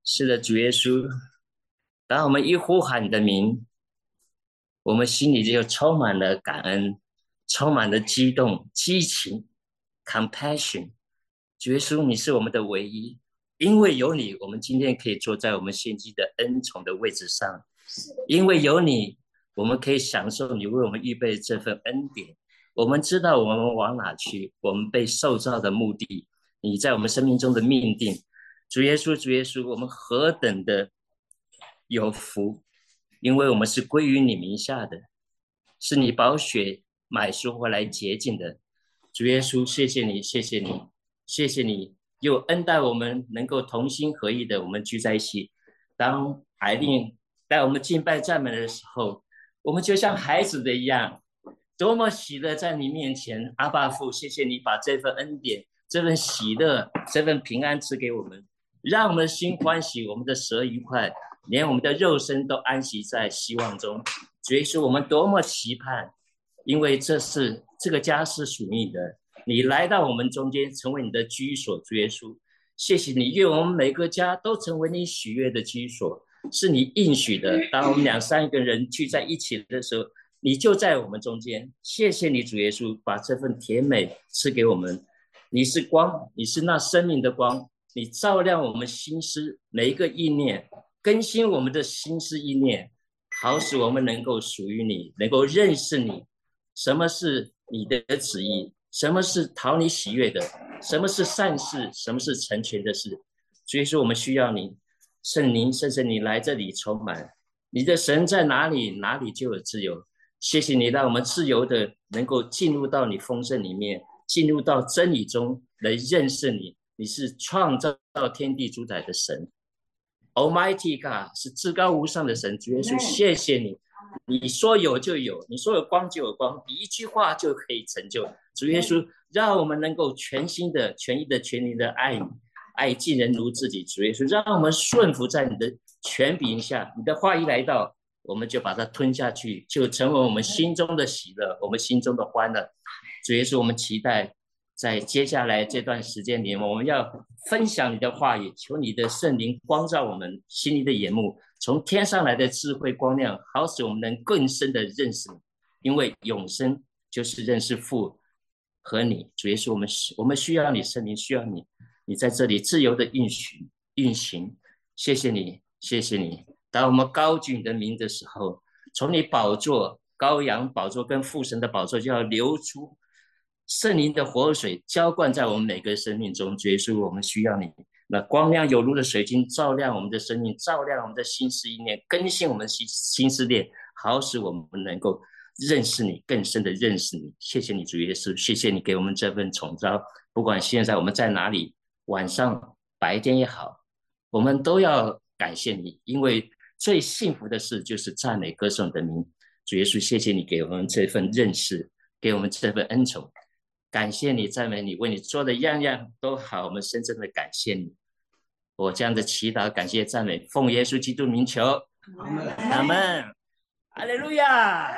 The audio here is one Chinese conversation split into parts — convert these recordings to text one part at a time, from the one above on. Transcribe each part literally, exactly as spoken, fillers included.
是的，主耶稣，当我们一呼喊你的名，我们心里就充满了感恩，充满了激动、激情 （compassion）。主耶稣，你是我们的唯一，因为有你，我们今天可以坐在我们献祭的恩宠的位置上；因为有你，我们可以享受你为我们预备的这份恩典。我们知道我们往哪去，我们被受造的目的，你在我们生命中的命定。主耶稣，主耶稣，我们何等的有福，因为我们是归于你名下的，是你宝血买赎回来洁净的。主耶稣，谢谢你，谢谢你，谢谢你，又恩待我们能够同心合意的，我们聚在一起。当海令带我们敬拜赞美的时候，我们就像孩子的一样，多么喜乐在你面前，阿爸父，谢谢你把这份恩典、这份喜乐、这份平安赐给我们，让我们的心欢喜，我们的舌愉快，连我们的肉身都安息在希望中。主耶稣，我们多么期盼，因为这是这个家是属你的，你来到我们中间，成为你的居所。主耶稣，谢谢你，愿我们每个家都成为你喜悦的居所，是你应许的。当我们两三个人聚在一起的时候，你就在我们中间。谢谢你，主耶稣，把这份甜美赐给我们。你是光，你是那生命的光，你照亮我们心思每一个意念，更新我们的心思意念，好使我们能够属于你，能够认识你。什么是你的旨意？什么是讨你喜悦的？什么是善事？什么是成全的事？所以说，我们需要你，圣灵，圣圣你来这里充满。你的神在哪里，哪里就有自由。谢谢你，让我们自由的能够进入到你丰盛里面，进入到真理中来认识你。你是创造天地主宰的神 ，Almighty God 是至高无上的神。主耶稣，谢谢你，你说有就有，你说有光就有光，你一句话就可以成就。主耶稣，让我们能够全心的、全意的、全力的爱你，爱敬人如自己。主耶稣，让我们顺服在你的权柄下，你的话一来到，我们就把它吞下去，就成为我们心中的喜乐，我们心中的欢乐。主耶稣，我们期待在接下来这段时间里，我们要分享你的话语，求你的圣灵光照我们心里的眼目，从天上来的智慧光亮，好使我们能更深的认识你。因为永生就是认识父和你。主耶稣，我们我们需要你，圣灵需要你，你在这里自由的运行运行。谢谢你，谢谢你。当我们高举你的名的时候，从你宝座、羔羊宝座跟父神的宝座就要流出圣灵的活水，浇灌在我们每个生命中。主耶稣，我们需要你。那光亮有如的水晶照亮我们的生命，照亮我们的心思意念，更新我们的心心思念，好使我们能够认识你，更深的认识你。谢谢你，主耶稣，谢谢你给我们这份宠召。不管现在我们在哪里，晚上、白天也好，我们都要感谢你，因为最幸福的事就是赞美歌颂你的名。主耶稣，谢谢你给我们这份认识，给我们这份恩宠。感谢你，赞美你，为你做的样样都好，我们深深的感谢你。我这样的祈祷、感谢、赞美，奉耶稣基督名求，阿门，哈利路亚。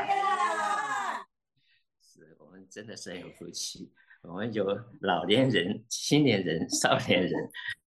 是我们真的是很有福气，我们有老年人、青年人、少年人。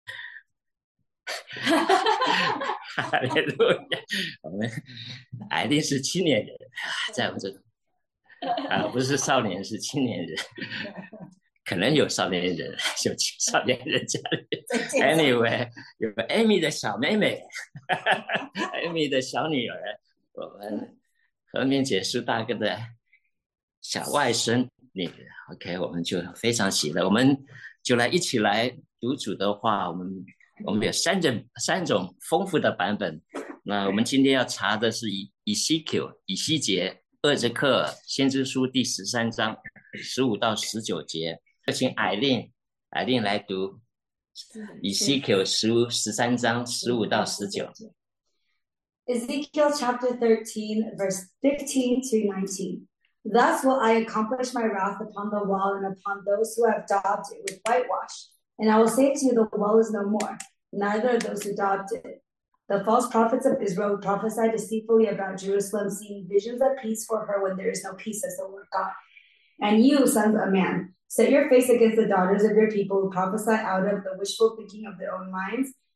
哈利路亚！我们艾丽是青年人，在我们这啊，不是少年，是青年人。可能有少年人，有少年人家里。Anyway， 有 Amy 的小妹妹，Amy 的小女儿，我们和平姐苏大哥的小外孙女。OK， 我们就非常喜乐，我们就来一起来读主的话。我们我们有三种三种丰富的版本。那我们今天要查的是以以西结以西结二节课先知书第十三章十五到十九节。请艾琳艾琳来读以西结十十三章十五到十九。 Ezekiel chapter thirteen, verse fifteen to nineteen. Thus will I accomplish my wrath upon the wall and upon those who have daubed it with whitewash. And I will say to you, the wall is no more, neither those who daubed it. The false prophets of Israel prophesy deceitfully about Jerusalem, seeing visions of peace for her when there is no peace, says the Lord God. And you, sons of man, set your face against the daughters of your people who prophesy out of the wishful thinking of their own minds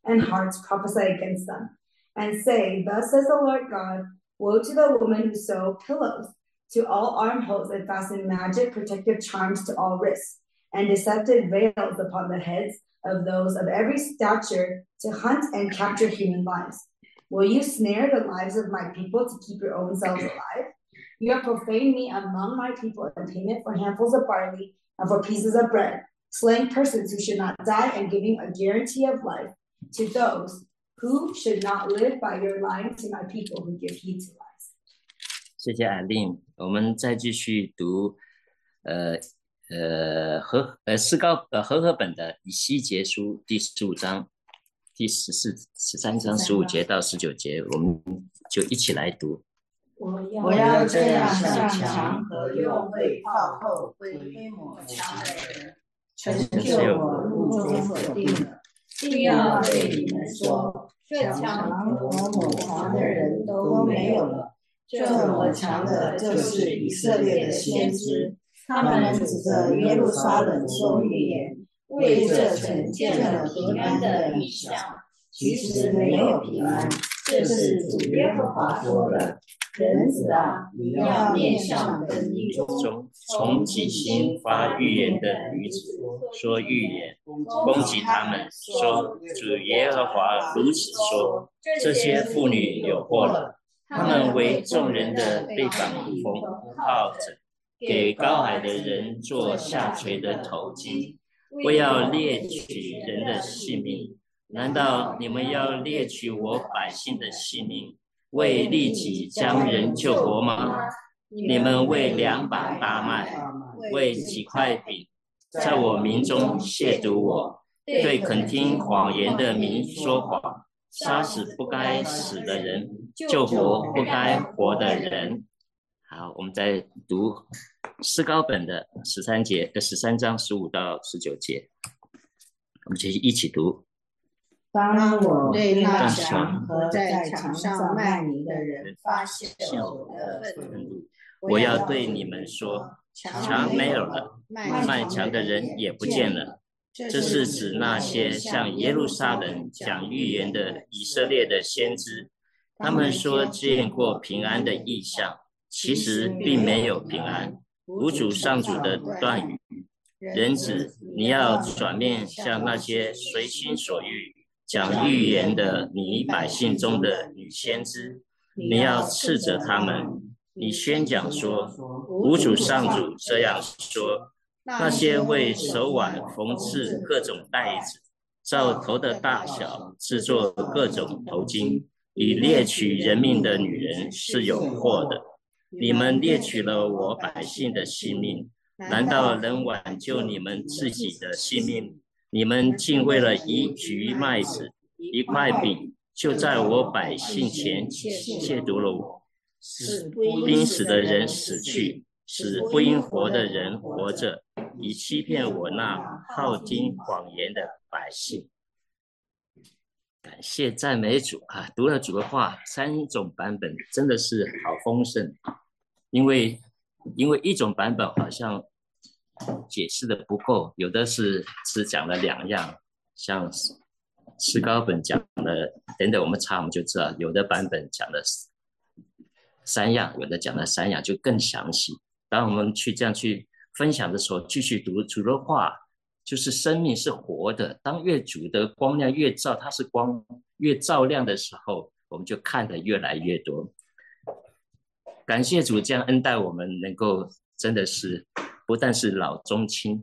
and hearts prophesy against them, and say, Thus says the Lord God, woe to the woman who sewed pillows to all armholes and fastened magic protective charms to all wrists, and deceptive veils upon the heads of those of every stature to hunt and capture human lives. Will you snare the lives of my people to keep your own selves alive? You have profaned me among my people in payment for handfuls of barley and for pieces of bread, slaying persons who should not die and giving a guarantee of life to those who should not live by your lying to my people who give heed to lies. 谢谢艾琳，我们再继续读，呃呃和呃诗高呃和合本的以西结书第十五章第十四十三章十五节到十九节，我们就一起来读。 我要这样向强和用为炮后为推磨强的人，成就我路中所定的，并要对你们说，这强和抹强的人都没有了。这抹强的就是以色列的先知，他们指着耶路撒冷说预言，为这城建了平安的意象，其实没有平安，这是主耶和华说的。人子啊，你要面向本地中从己心发预言的女子说预言，攻击他们，说主耶和华如此说，这些妇女有祸了，他们为众人的背绑缝套子，给高矮的人做下垂的头巾，为要猎取人的性命。难道你们要猎取我百姓的性命，为利己将人救活吗？你们为两把大麦，为几块饼，在我民中亵渎我，对肯听谎言的民说谎，杀死不该死的人，救活不该活的人。好，我们再读诗高本的十三节的十三章十五到十九节，我们就一起读。 当我对那墙和在墙上卖泥的人发现我的愤怒， 我要对你们说，墙没有了，卖墙的人也不见了。这是指那些向耶路撒冷讲预言的以色列的先知，他们说见过平安的异象，其实并没有平安。无主上主的断语，人子，你要转面向那些随心所欲讲预言的你百姓中的女先知，你要斥责他们，你宣讲说，无主上主这样说，那些为手腕缝制各种带子，照头的大小制作各种头巾，以猎取人命的女人是有祸的。你们猎取了我百姓的性命，难道能挽救你们自己的性命？你们竟为了一局麦子一块饼，就在我百姓前亵渎了我，使应死的人死去，使不应活的人活着，以欺骗我那好听谎言的百姓。感谢赞美主啊！读了主的话，三种版本真的是好丰盛，因为因为一种版本好像解释的不够，有的是只讲了两样，像诗高本讲了，等等我们查我们就知道，有的版本讲了三样，有的讲了三样，就更详细。当我们去这样去分享的时候，继续读主的话，就是生命是活的。当越主的光亮越照，它是光越照亮的时候，我们就看得越来越多。感谢主这样恩待我们，能够真的是不但是老中青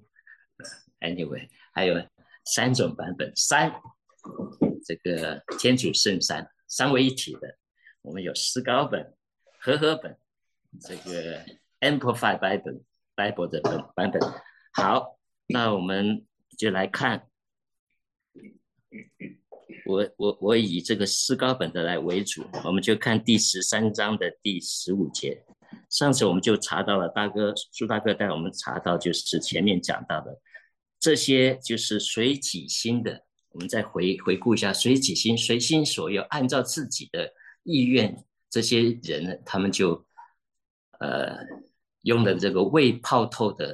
，anyway， 还有三种版本，三这个天主圣三三位一体的，我们有诗高本、和合本，这个 Amplified Bible Bible 的本版本。好，那我们就来看，我我我以这个诗高本的来为主，我们就看第十三章的第十五节。上次我们就查到了，大哥朱大哥带我们查到，就是前面讲到的这些就是随己心的。我们再回回顾一下，随己心，随心所欲，按照自己的意愿，这些人他们就呃用了这个未泡透的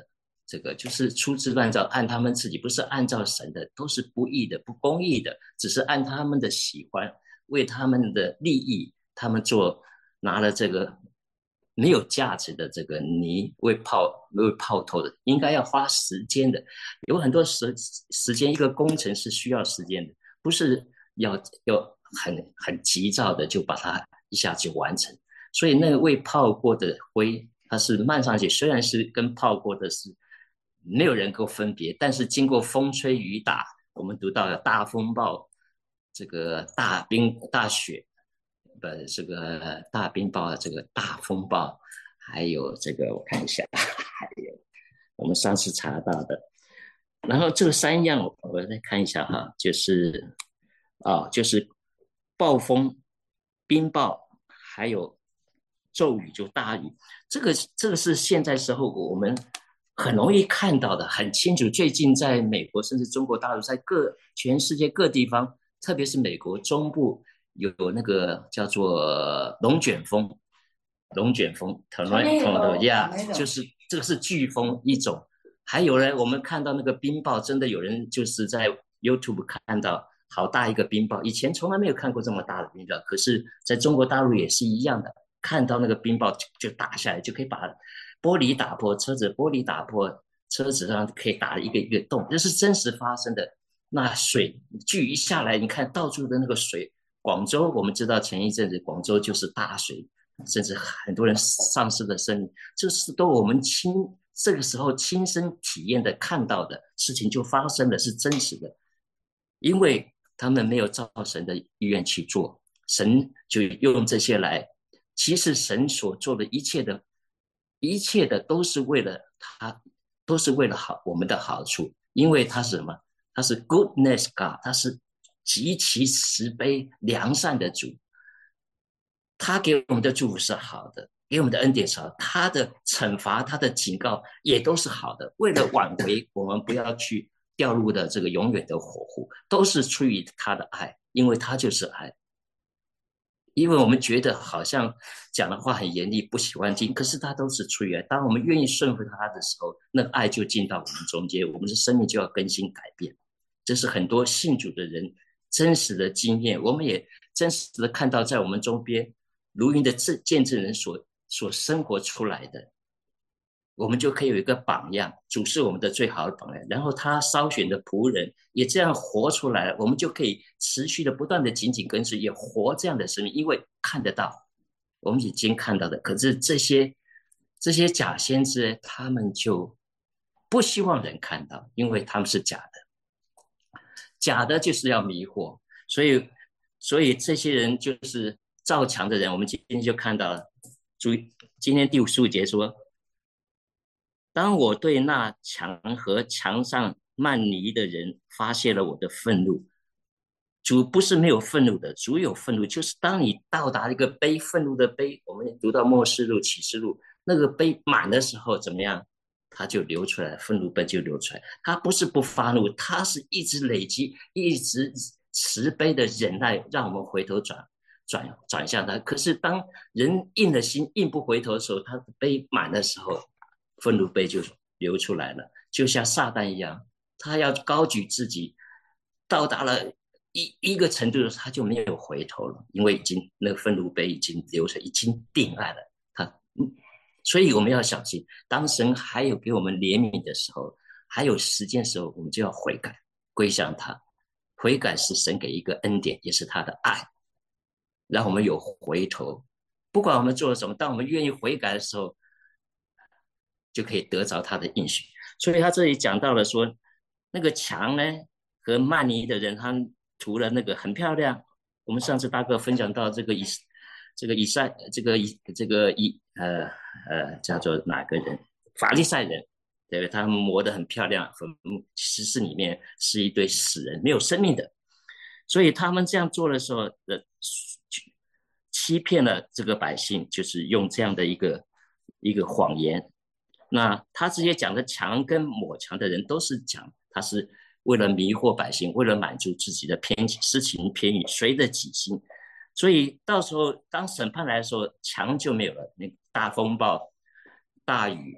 这个就是粗制乱造，按他们自己，不是按照神的，都是不义的、不公义的，只是按他们的喜欢，为他们的利益，他们做拿了这个没有价值的这个泥为泡为泡透的，应该要花时间的，有很多时时间，一个工程是需要时间的，不是要要很很急躁的就把它一下就完成。所以那个未泡过的灰，它是漫上去，虽然是跟泡过的是没有人够分别，但是经过风吹雨打，我们读到了大风暴，这个大冰大雪，不，这个大冰雹，这个大风暴，还有这个我看一下，还有我们上次查到的，然后这三样我再看一下哈，就是啊、哦，就是暴风、冰雹，还有骤雨，就大雨。这个这个是现在时候我们很容易看到的，很清楚。最近在美国甚至中国大陆，在各全世界各地方，特别是美国中部有那个叫做龙卷风，龙卷风 tornado 呀，就是这个是飓风一种。还有呢，我们看到那个冰雹，真的有人就是在 YouTube 看到好大一个冰雹，以前从来没有看过这么大的冰雹，可是在中国大陆也是一样的，看到那个冰雹就打下来，就可以把玻璃打破，车子玻璃打破，车子上可以打一个一个洞，这是真实发生的。那水聚一下来，你看到处的那个水，广州我们知道前一阵子广州就是大水，甚至很多人丧失了生命，这是都我们亲这个时候亲身体验的看到的事情就发生了，是真实的，因为他们没有照神的意愿去做，神就用这些来，其实神所做的一切的一切的都是为了他，都是为了好我们的好处，因为他是什么？他是 goodness God， 他是极其慈悲良善的主，他给我们的祝福是好的，给我们的恩典是好的，他的惩罚、他的警告也都是好的。为了挽回我们不要去掉入的这个永远的火湖，都是出于他的爱，因为他就是爱。因为我们觉得好像讲的话很严厉，不喜欢听，可是他都是出于爱。当我们愿意顺服他的时候，那个爱就进到我们中间，我们的生命就要更新改变。这是很多信主的人真实的经验，我们也真实的看到在我们周边如云的见证人所所生活出来的，我们就可以有一个榜样，主是我们的最好的榜样，然后他筛选的仆人也这样活出来了，我们就可以持续的不断的紧紧跟随，也活这样的生命，因为看得到，我们已经看到的。可是这些这些假先知，他们就不希望人看到，因为他们是假的，假的就是要迷惑，所以所以这些人就是造墙的人。我们今天就看到了，注意今天第五十五节说，当我对那墙和墙上漫泥的人发泄了我的愤怒，主不是没有愤怒的，主有愤怒，就是当你到达一个杯，愤怒的杯，我们读到末世录、启示录，那个杯满的时候怎么样？它就流出来，愤怒杯就流出来。它不是不发怒，它是一直累积，一直慈悲的忍耐，让我们回头转转转向他。可是当人硬了心，硬不回头的时候，他的杯满的时候，愤怒杯就流出来了，就像撒旦一样，他要高举自己，到达了一一个程度的时候，他就没有回头了，因为已经那个愤怒杯已经流出，已经定案了。他，嗯，所以我们要小心，当神还有给我们怜悯的时候，还有时间的时候，我们就要悔改，归向他。悔改是神给一个恩典，也是他的爱，让我们有回头。不管我们做了什么，当我们愿意悔改的时候，就可以得着他的应许。所以他这里讲到了说，那个墙呢和曼尼的人，他涂了那个很漂亮。我们上次大哥分享到这个以这个以赛这个以这个以呃呃叫做哪个人？法利赛人，对不对？他们磨得很漂亮，坟墓其实里面是一堆死人，没有生命的。所以他们这样做的时候，呃，欺骗了这个百姓，就是用这样的一个一个谎言。那他直接讲的强跟抹强的人都是讲他是为了迷惑百姓，为了满足自己的偏私情偏欲，随着己心。所以到时候当审判来的时候，强就没有了，那大风暴、大雨、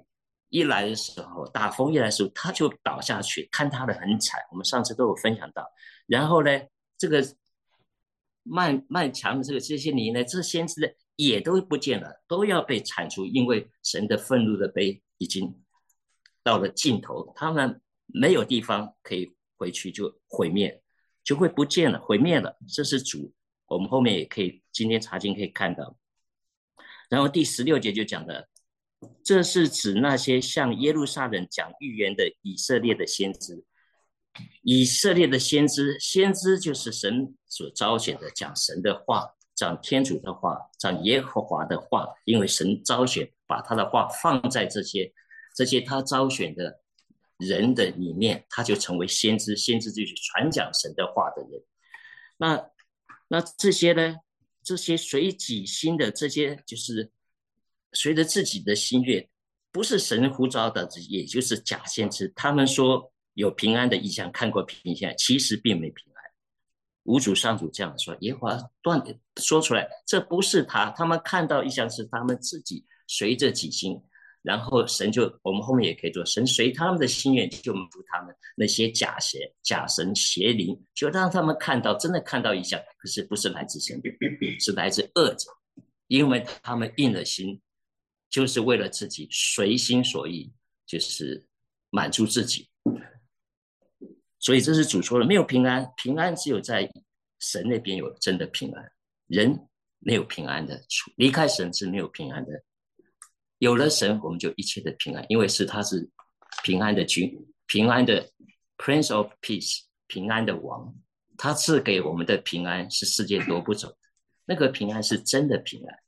一来的时候，大风一来的时候，他就倒下去，看他的很惨。我们上次都有分享到。然后呢，这个漫漫长的这个这些年呢，这先知呢也都不见了，都要被铲除，因为神的愤怒的杯已经到了尽头，他们没有地方可以回去，就毁灭，就会不见了，毁灭了。这是主，我们后面也可以，今天查经可以看到。然后第十六节就讲的，这是指那些向耶路撒冷讲预言的以色列的先知。以色列的先知，先知就是神所召选的，讲神的话，讲天主的话，讲耶和华的话，因为神召选，把他的话放在这些这些他召选的人的里面，他就成为先知。先知就是传讲神的话的人。那那这些呢？这些随己心的，这些就是随着自己的心愿，不是神呼召的，也就是假先知。他们说有平安的意象，看过平安，其实并没平安。无主上主这样说，耶和华断说出来，这不是他。他们看到意象是他们自己随着己心，然后神就，我们后面也可以做，神随他们的心愿就满足他们。那些假邪、假神、邪灵，就让他们看到，真的看到意象，可是不是来自神，是来自恶者，因为他们硬了心，就是为了自己随心所欲，就是满足自己。所以这是主说的，没有平安，平安只有在神那边有真的平安，人没有平安的，离开神是没有平安的。有了神，我们就一切的平安，因为是他是平安的君，平安的 Prince of Peace， 平安的王，他赐给我们的平安是世界夺不走的，那个平安是真的平安。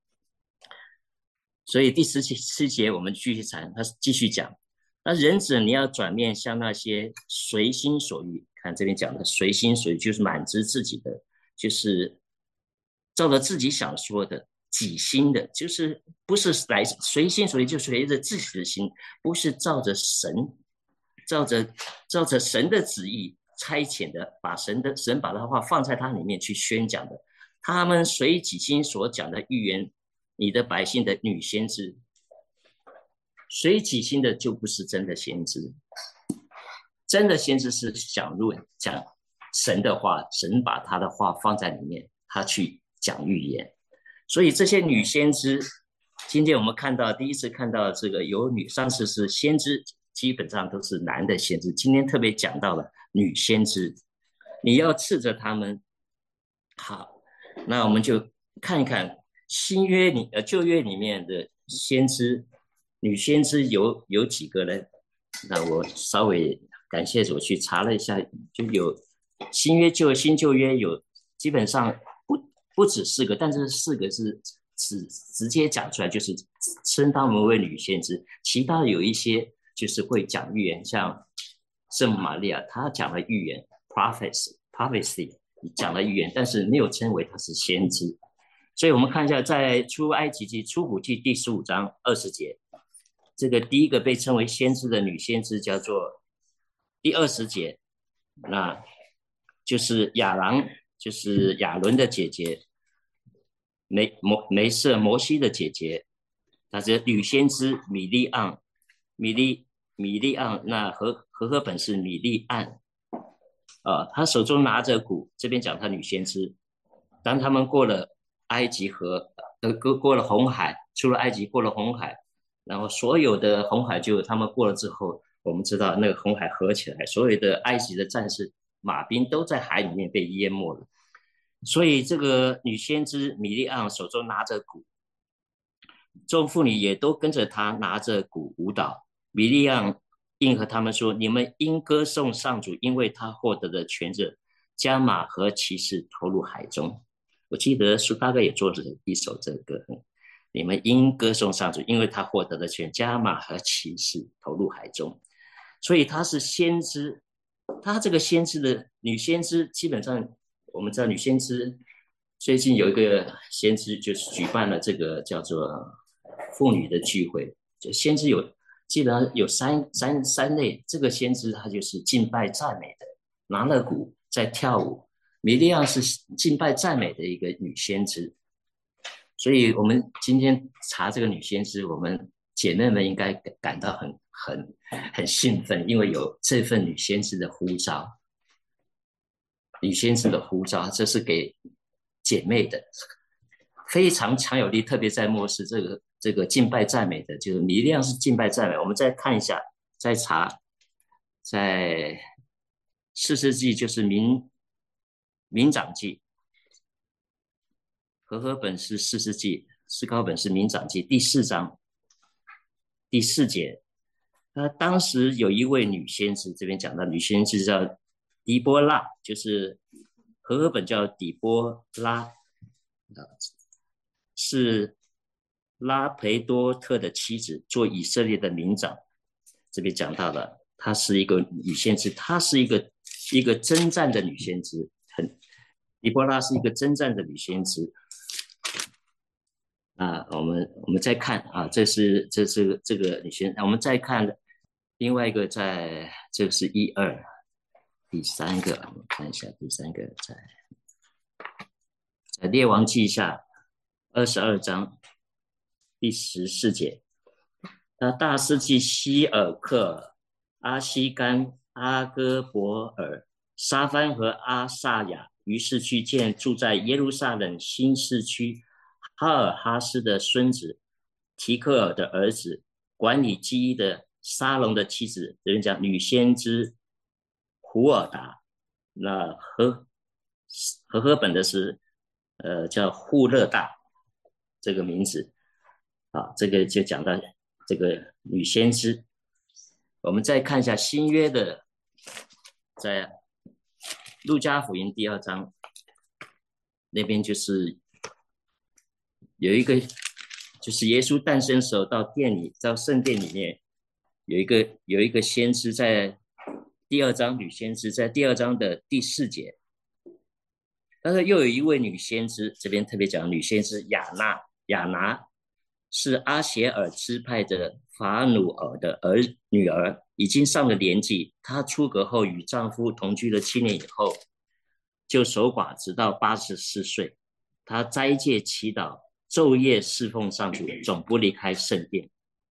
所以第十七节我们继续谈，他继续讲，那人子你要转面向那些随心所欲，看这边讲的随心所欲就是满足自己的，就是照着自己想说的，己心的，就是不是来随心所欲，就随着自己的心，不是照着神，照着照着神的旨意差遣的，把神的神把他的话放在他里面去宣讲的。他们随己心所讲的预言，你的百姓的女先知，随己心的就不是真的先知，真的先知是讲论讲神的话，神把他的话放在里面，他去讲预言。所以这些女先知，今天我们看到第一次看到这个有女，上次是先知，基本上都是男的先知，今天特别讲到了女先知，你要斥责他们。好，那我们就看一看新约里呃旧约里面的先知，女先知有有几个呢？那我稍微感谢主去查了一下，就有新约旧新旧约有基本上不不止四个，但是四个是直直接讲出来，就是称他们为女先知。其他的有一些就是会讲预言，像圣母玛利亚，她讲了预言 prophecy prophecy 讲了预言，但是没有称为她是先知。所以我们看一下，在出埃及记出谷记第十五章二十节，这个第一个被称为先知的女先知叫做第二十节，那就是亚郎，就是亚伦的姐姐，梅摩梅瑟摩西的姐姐，她是女先知米利暗，米利米利暗，那和和合本是米利暗，呃，她手中拿着鼓，这边讲她女先知，当他们过了埃及河，呃，过过了红海，出了埃及，过了红海，然后所有的红海就他们过了之后，我们知道那个红海合起来，所有的埃及的战士马兵都在海里面被淹没了。所以这个女先知米利暗手中拿着鼓，众妇女也都跟着她拿着鼓舞蹈。米利暗应和他们说：“你们应歌颂上主，因为他获得的权者，将马和骑士投入海中。”我记得苏大哥也做了一首这个歌，你们应歌颂上主，因为他获得了权，将马和骑士投入海中。所以他是先知，他这个先知的女先知，基本上我们知道女先知最近有一个先知就是举办了这个叫做妇女的聚会，就先知有基本上有三三三类，这个先知他就是敬拜赞美的，拿了鼓在跳舞。米利暗是敬拜赞美的一个女先知，所以我们今天查这个女先知，我们姐妹们应该感到很很很兴奋，因为有这份女先知的呼召，女先知的呼召，这是给姐妹的，非常强有力，特别在末世这个这个敬拜赞美的，就是你一定要是敬拜赞美。我们再看一下，再查，在士师记就是民民长记，和合本是士师记，思考本是民长记第四章第四节。那当时有一位女先知，这边讲到女先知叫狄波拉，就是和合本叫底波拉，是拉培多特的妻子，做以色列的民长。这边讲到了，她是一个女先知，她是一个一个征战的女先知，很狄波拉是一个征战的女先知。啊，我们我们再看啊，这是这是这个女先，我们再看另外一个在，在这个是一二，第三个我们看一下，第三个在在列王记下二十二章第十四节。那大司祭希尔克、阿西干、阿哥伯尔、沙番和阿萨雅于是去见住在耶路撒冷新市区哈尔哈斯的孙子提克尔的儿子，管理记忆的沙龙的妻子，有人讲女先知胡尔达。那和和合本的是呃叫户勒大这个名字啊，这个就讲到这个女先知。我们再看一下新约的，在路加福音第二章那边，就是有一个，就是耶稣诞生的时候到殿里，到圣殿里面有一个有一个先知，在第二章女先知，在第二章的第四节。但是又有一位女先知，这边特别讲女先知亚娜，亚拿是阿协尔支派的法努尔的儿女儿，已经上了年纪。她出阁后与丈夫同居了七年以后，就守寡，直到八十四岁。她斋戒祈祷，昼夜侍奉上主，总不离开圣殿。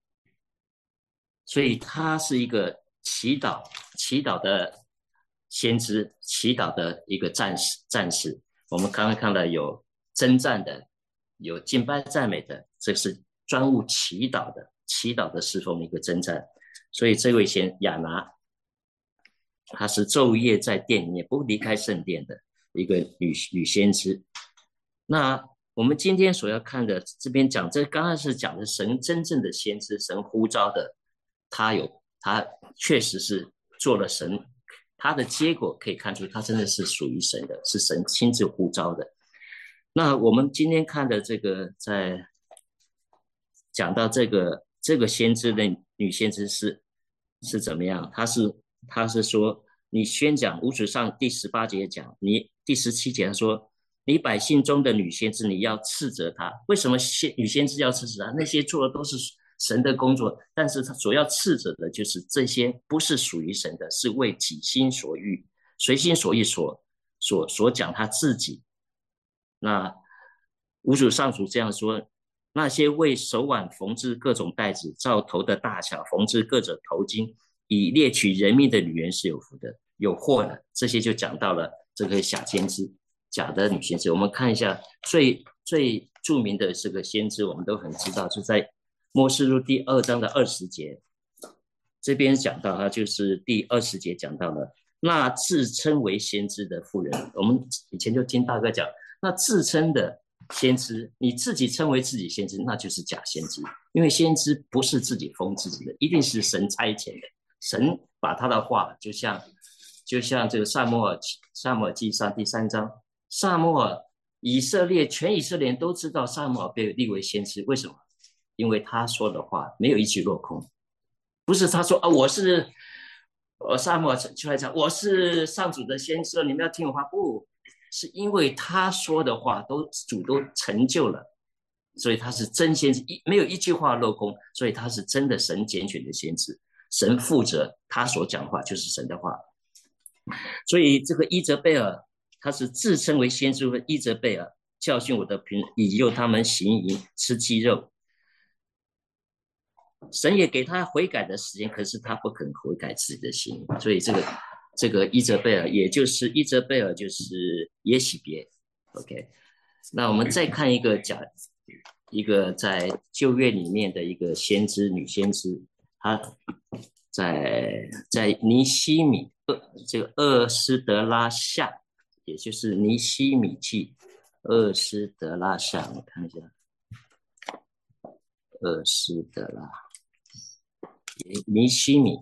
所以她是一个祈祷祈祷的先知，祈祷的一个战士战士。我们刚刚看到有征战的，有敬拜赞美的，这是专务祈祷的，祈祷的侍奉的一个征战。所以这位先亚拿，她是昼夜在殿里面不离开圣殿的一个女女先知。那我们今天所要看的，这边讲，这刚刚是讲的神真正的先知，神呼召的，他有他确实是做了神，他的结果可以看出他真的是属于神的，是神亲自呼召的。那我们今天看的这个，在讲到这个这个先知的女先知是是怎么样？她是她是说，你宣讲五祖上第十八节讲，你第十七节他说，你百姓中的女先知，你要斥责她。为什么先女先知要斥责她？那些做的都是神的工作，但是他所要斥责的就是这些不是属于神的，是为己心所欲、随心所欲所所所讲他自己。那五祖上主这样说：那些为手腕缝制各种带子，照头的大小缝制各种头巾，以猎取人命的女人是有福的，有祸的。这些就讲到了这个假先知，假的女先知。我们看一下最最著名的这个先知，我们都很知道，就在末世录第二章的二十节，这边讲到，它就是第二十节讲到了那自称为先知的妇人。我们以前就听大哥讲，那自称的先知，你自己称为自己先知，那就是假先知，因为先知不是自己封自己的，一定是神差遣的。神把他的话，就像就像这个撒母耳撒母耳记上第三章，撒母耳以色列全以色列人都知道撒母耳被立为先知，为什么？因为他说的话没有一句落空，不是他说啊，我是我撒母耳出来讲我是上主的先知，你们要听我话，不是因为他说的话都主都成就了，所以他是真先知，没有一句话落空，所以他是真的神拣选的先知，神负责他所讲的话就是神的话。所以这个伊泽贝尔他是自称为先知的伊泽贝尔，教训我的仆人，引诱他们行淫吃鸡肉。 神也给他悔改的时间，可是他不肯悔改自己的心，所以这个这个伊泽贝尔，也就是伊泽贝尔就是耶洗别 ，OK。那我们再看一个假一个在旧约里面的一个先知女先知，她在在尼希米厄这个厄斯德拉下，也就是尼希米记厄斯德拉下，我看一下，厄斯德拉尼希米，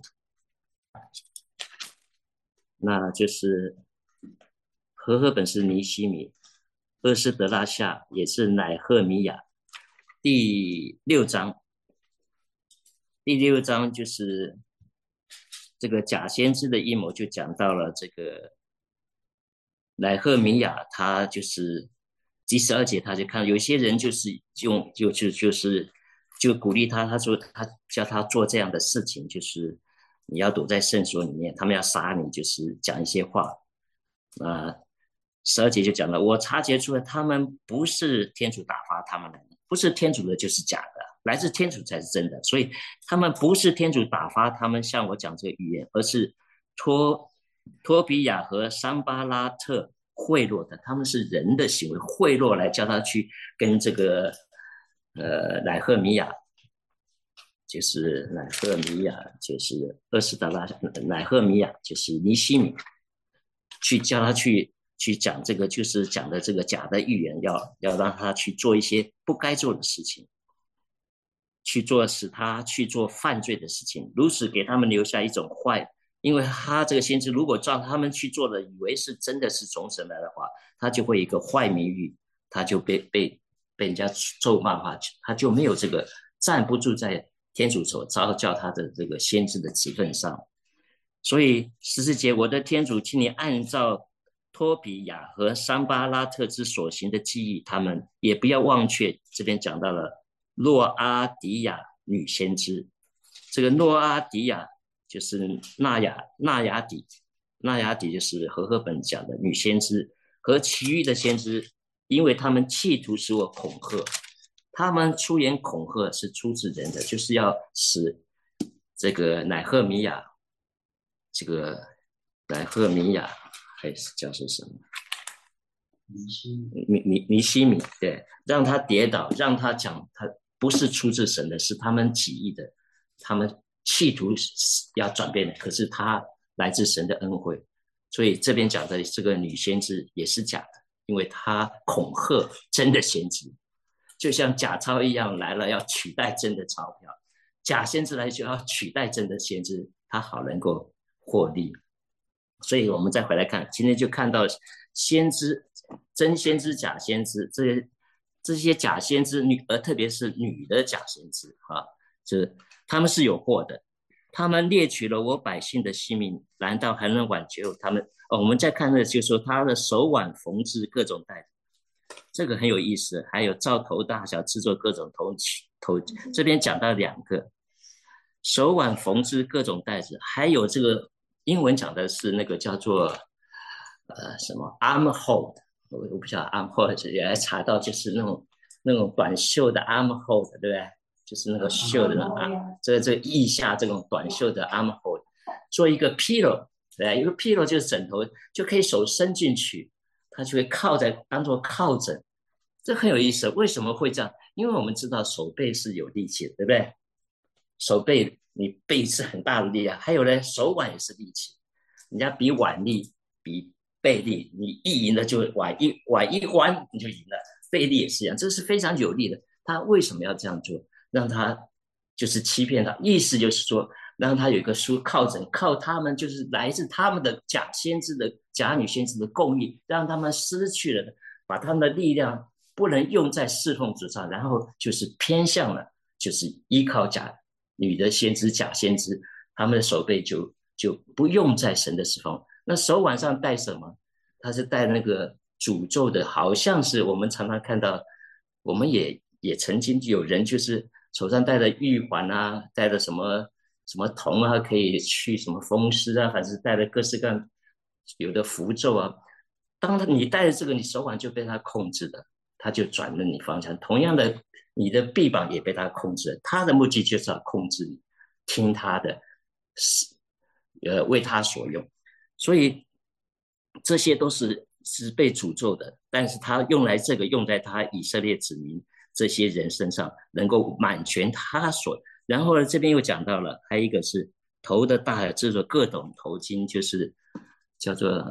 那就是和合本是尼希米，厄斯德拉下也是乃赫米亚。第六章，第六章就是这个假先知的阴谋，就讲到了这个乃赫米亚，他就是第十二节，他就看有些人就是用就就就是就鼓励他，他说他叫他做这样的事情，就是你要躲在圣所里面，他们要杀你，就是讲一些话。啊，十二节就讲了，我察觉出来，他们不是天主打发他们来的，不是天主的就是假的，来自天主才是真的，所以他们不是天主打发他们向我讲这个语言，而是托托比亚和桑巴拉特贿赂的，他们是人的行为，贿赂来叫他去跟这个呃乃赫米亚，就是乃赫米亚，就是厄斯德拉，乃赫米亚就是尼希米，去叫他去去讲这个，就是讲的这个假的预言，要要让他去做一些不该做的事情，去做使他去做犯罪的事情，如此给他们留下一种坏。因为他这个先知如果照他们去做的，以为是真的是从神来的话，他就会一个坏名誉，他就被被被人家咒骂的话，他就没有这个站不住在天主所召叫他的这个先知的职分上。所以十四节，我的天主，请你按照托比亚和桑巴拉特之所行的记忆，他们也不要忘却。这边讲到了诺阿迪亚女先知，这个诺阿迪亚就是纳雅纳雅底，纳雅底就是和合本讲的女先知，和其余的先知，因为他们企图使我恐吓，他们出言恐吓是出自人的，就是要使这个乃赫米亚，这个乃赫米亚还是叫是什么？尼西米，尼尼西米，对，让他跌倒，让他讲他不是出自神的，是他们起意的，他们企图要转变的，可是他来自神的恩惠，所以这边讲的这个女先知也是假的，因为她恐吓真的先知，就像假钞一样来了，要取代真的钞票，假先知来就要取代真的先知，他好能够获利。所以我们再回来看，今天就看到先知、真先知、假先知，这些这些假先知女，而特别是女的假先知啊，这他们是有祸的，他们猎取了我百姓的性命，难道还能挽救他们？哦，我们再看的就是说他的手腕缝制各种带子，这个很有意思。还有照头大小制作各种头头，这边讲到两个手腕缝制各种带子，还有这个。英文讲的是那个叫做呃什么 armhole， 我我不晓得 armhole， 也来查到就是那种那种短袖的 armhole， 对不对？就是那个袖的那种、啊，这这腋下这种短袖的 armhole， 做一个 pillow， 对，一个 pillow 就是枕头，就可以手伸进去，它就会靠在当做靠枕，这很有意思。为什么会这样？因为我们知道手背是有力气的，对不对？手背。你背是很大的力量，还有呢，手腕也是力气。人家比腕力，比背力，你一赢了就腕一腕一弯你就赢了，背力也是一样，这是非常有力的。他为什么要这样做？让他就是欺骗他，意思就是说，让他有一个书靠枕，靠他们就是来自他们的假先知的假女先知的供应，让他们失去了，把他们的力量不能用在侍奉主上，然后就是偏向了，就是依靠假。女的先知、假先知，他们的手背就就不用在神的侍奉。那手腕上戴什么？他是戴那个诅咒的，好像是我们常常看到，我们也也曾经有人就是手上戴的玉环啊，戴的什么什么铜啊，可以去什么风湿啊，还是戴了各式各样有的符咒啊。当你戴着这个，你手腕就被他控制的， 他就转了你方向。同样的，你的臂膀也被他控制了，他的目的就是要控制你，听他的，呃，为他所用。所以这些都是是被诅咒的，但是他用来这个用在他以色列子民这些人身上，能够满全他所。然后呢，这边又讲到了，还有一个是头的大，这个各种头巾，就是叫做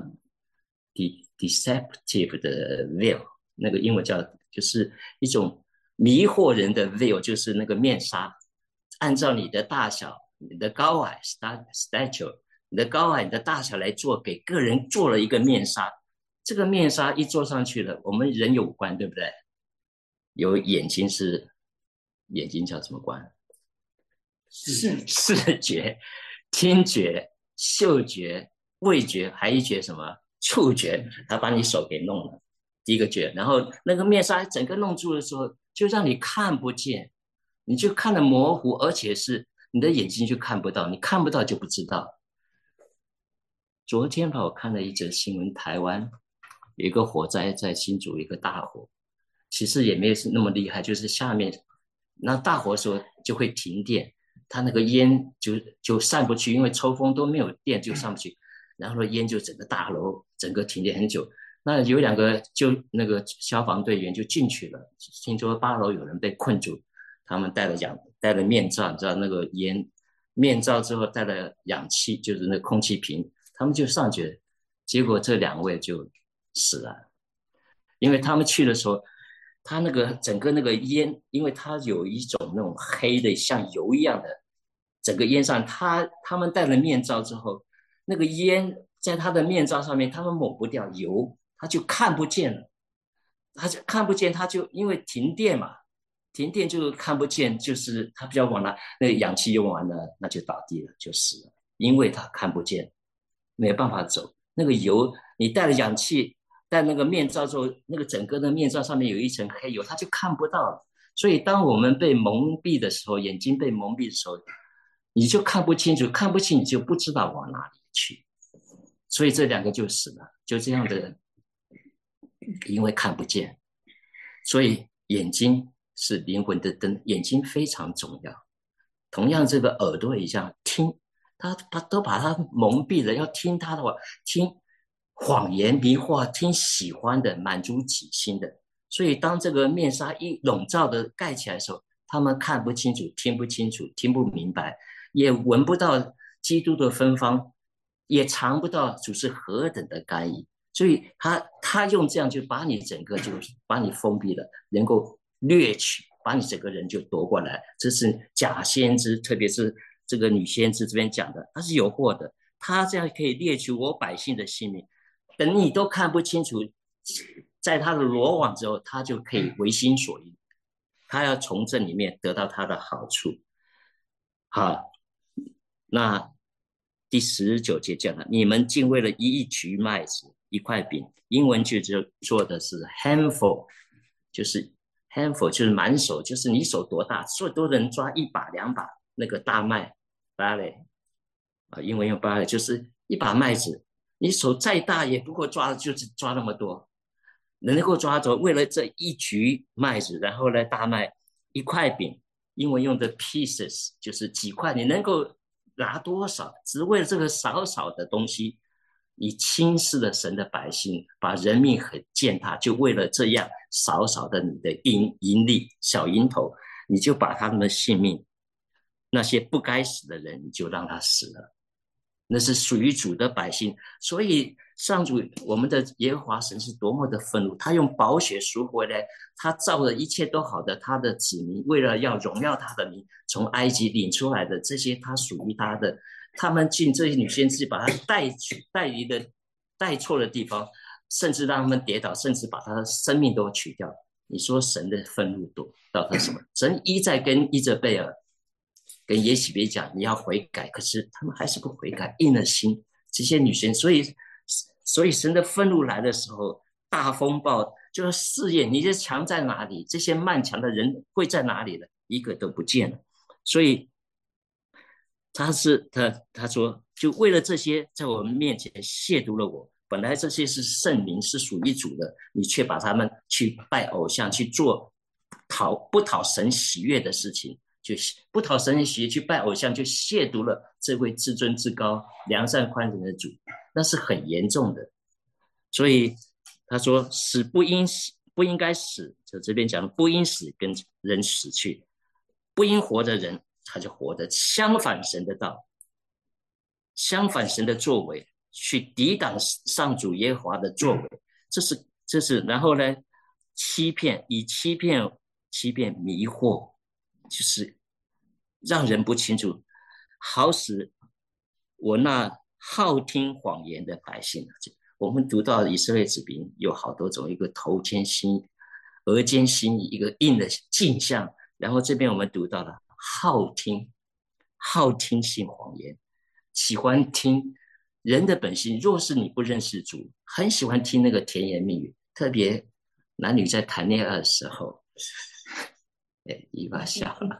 deceptive 的 veil， 那个英文叫就是一种迷惑人的 veil， 就是那个面纱，按照你的大小、你的高矮 stature。你的高矮、你的大小来做，给个人做了一个面纱。这个面纱一做上去了，我们人有五官，对不对？有眼睛是眼睛叫什么官？视视觉、听觉、嗅觉、味觉，还一觉什么？触觉。他把你手给弄了，第一个觉。然后那个面纱整个弄住的时候，就让你看不见，你就看得模糊，而且是你的眼睛就看不到，你看不到就不知道。昨天吧，我看了一则新闻，台湾有一个火灾，在新竹一个大火，其实也没有那么厉害，就是下面那大火的时候就会停电，它那个烟就就散不去，因为抽风都没有电就上不去，然后烟就整个大楼整个停电很久。那有两个就那个消防队员就进去了，听说八楼有人被困住，他们戴了氧戴了面罩，你知道那个烟面罩之后戴了氧气，就是那空气瓶。他们就上去，结果这两位就死了，因为他们去的时候，他那个整个那个烟，因为它有一种那种黑的像油一样的，整个烟上，他他们戴了面罩之后，那个烟在他的面罩上面，他们抹不掉油，他就看不见了，他就看不见，他就因为停电嘛，停电就看不见，就是他比较晚了，那个氧气用完了，那就倒地了，就死了，因为他看不见。没有办法走，那个油，你戴了氧气，戴那个面罩之后，那个整个的面罩上面有一层黑油，它就看不到了。所以，当我们被蒙蔽的时候，眼睛被蒙蔽的时候，你就看不清楚，看不清你就不知道往哪里去。所以这两个就死了，就这样的，因为看不见，所以眼睛是灵魂的灯，眼睛非常重要。同样，这个耳朵一样听。他他都把他蒙蔽了，要听他的话，听谎言迷惑，听喜欢的，满足己心的。所以当这个面纱一笼罩的盖起来的时候，他们看不清楚，听不清楚，听不明白，也闻不到基督的芬芳，也尝不到主是何等的甘饴。所以他他用这样就把你整个就把你封闭了，能够掠取，把你整个人就夺过来。这是假先知，特别是这个女先知这边讲的，她是有祸的，她这样可以猎取我百姓的性命。等你都看不清楚，在她的罗网之后，她就可以为心所欲，她要从这里面得到她的好处。好，那第十九节讲了，你们竟为了一局麦子、一块饼，英文就做的是 handful， 就是 handful 就是满手，就是你手多大，所以都能抓一把两把那个大麦。barley 啊，英文用 barley 就是一把麦子，你手再大也不过抓就是抓那么多，能够抓走。为了这一局麦子，然后呢大麦一块饼，英文用的 pieces 就是几块，你能够拿多少？只为了这个少少的东西，你轻视了神的百姓，把人命很践踏，就为了这样少少的你的盈盈利小蝇头，你就把他们的性命。那些不该死的人，你就让他死了，那是属于主的百姓。所以上主我们的耶和华神是多么的愤怒，他用宝血赎回来，他造的一切都好的，他的子民为了要荣耀他的名，从埃及领出来的这些他属于他的，他们进这些女先知把他带去带离的带错的地方，甚至让他们跌倒，甚至把他的生命都取掉。你说神的愤怒多到他什么？神一再跟伊泽贝尔跟耶洗别讲你要悔改，可是他们还是不悔改，硬了心。这些女生，所以所以神的愤怒来的时候，大风暴就要试验你的墙在哪里，这些漫墙的人会在哪里了，一个都不见了。所以他是他他说，就为了这些，在我们面前亵渎了我， 本来这些是圣灵，是属于主的，你却把他们去拜偶像，去做讨不讨神喜悦的事情，就不讨神喜悦，去拜偶像，就亵渎了这位至尊至高、良善宽仁的主，那是很严重的。所以他说，死不应死，不应该死，就这边讲不应死，跟人死去，不应活的人，他就活得相反神的道，相反神的作为，去抵挡上主耶和华的作为，这是这是，然后呢，欺骗，以欺骗欺骗迷惑，就是让人不清楚，好使我那好听谎言的百姓。我们读到以色列子民有好多种，一个头尖心、额间心，一个硬的镜像，然后这边我们读到了好听，好听信谎言，喜欢听。人的本性，若是你不认识主，很喜欢听那个甜言蜜语，特别男女在谈恋爱的时候，哎，伊娃笑了，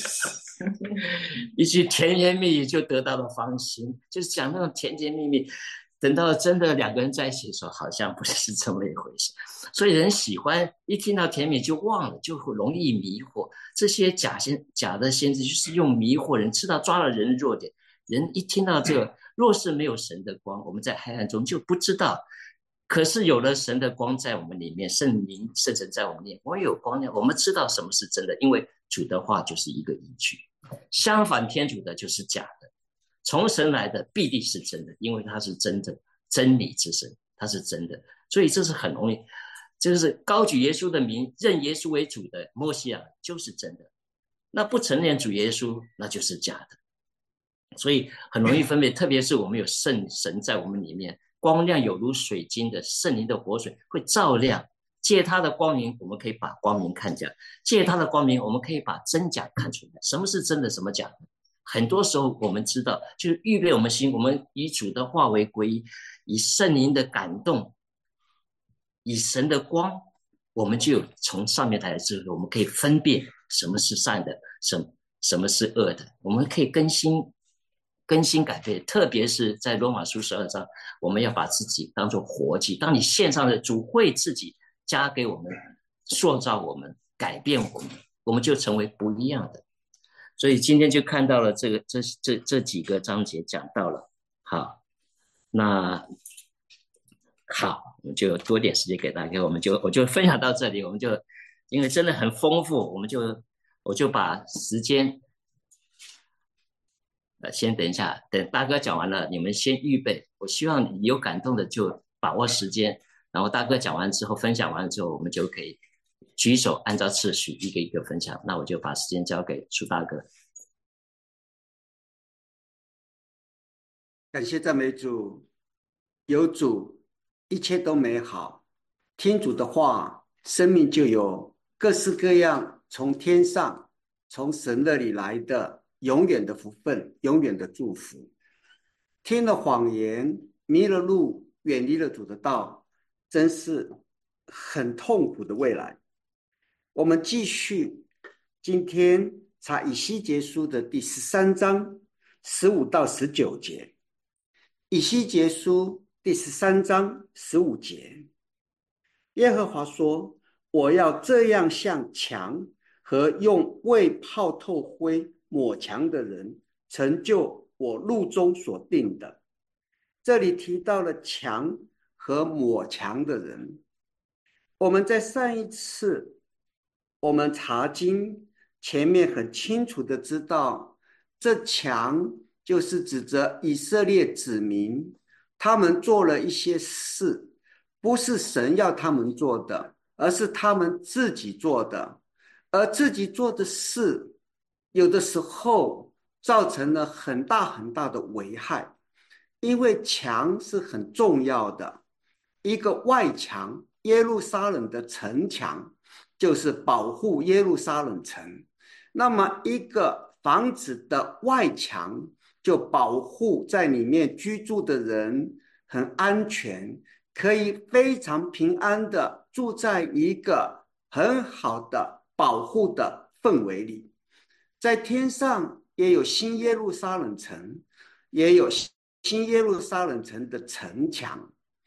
一句甜言蜜语就得到了芳心，就是讲那种甜甜蜜蜜，等到真的两个人在一起的时候，好像不是这么一回事。所以人喜欢一听到甜蜜就忘了，就会容易迷惑。这些假先假的先知就是用迷惑人，知道抓了人的弱点。人一听到这个，若是没有神的光，我们在黑暗中就不知道。可是有了神的光在我们里面，圣灵圣神在我们里面，我们有光亮，我们知道什么是真的，因为主的话就是一个依据。相反天主的就是假的，从神来的必定是真的，因为他是真的真理之神，他是真的。所以这是很容易，就是高举耶稣的名，认耶稣为主的默西亚就是真的，那不承认主耶稣那就是假的。所以很容易分别，特别是我们有圣神在我们里面，光亮有如水晶的圣灵的活水会照亮，借他的光明我们可以把光明看见，借他的光明我们可以把真假看出来。什么是真的，什么假的，很多时候我们知道，就是预备我们心，我们以主的话为归依，以圣灵的感动，以神的光，我们就有从上面来的智慧，我们可以分辨什么是善的，什么什么是恶的，我们可以更新更新改变。特别是在罗马书十二章，我们要把自己当作活祭，当你献上的主会自己加给我们，塑造我们，改变我们，我们就成为不一样的。所以今天就看到了这个这这这几个章节讲到了。好，那好，我们就多点时间给大家，我们就我就分享到这里，我们就因为真的很丰富，我们就我就把时间呃，先等一下，等大哥讲完了，你们先预备。我希望你有感动的就把握时间，然后大哥讲完之后，分享完了之后，我们就可以举手，按照次序一个一个分享。那我就把时间交给苏大哥。 感谢赞美主，有主，一切都美好。听主的话，生命就有各式各样从天上、从神那里来的永远的福分，永远的祝福。听了谎言，迷了路，远离了主的道，真是很痛苦的未来。我们继续今天查以西结书的第十三章十五到十九节。以西结书第十三章十五节，耶和华说：我要这样向墙和用未泡透灰抹墙的人成就我路中所定的。这里提到了墙和抹墙的人。我们在上一次我们查经前面很清楚的知道，这墙就是指着以色列子民，他们做了一些事，不是神要他们做的，而是他们自己做的。而自己做的事，有的时候造成了很大很大的危害。因为墙是很重要的，一个外墙，耶路撒冷的城墙就是保护耶路撒冷城，那么一个房子的外墙就保护在里面居住的人很安全，可以非常平安的住在一个很好的保护的氛围里。在天上也有新耶路撒冷城，也有新耶路撒冷城的城墙。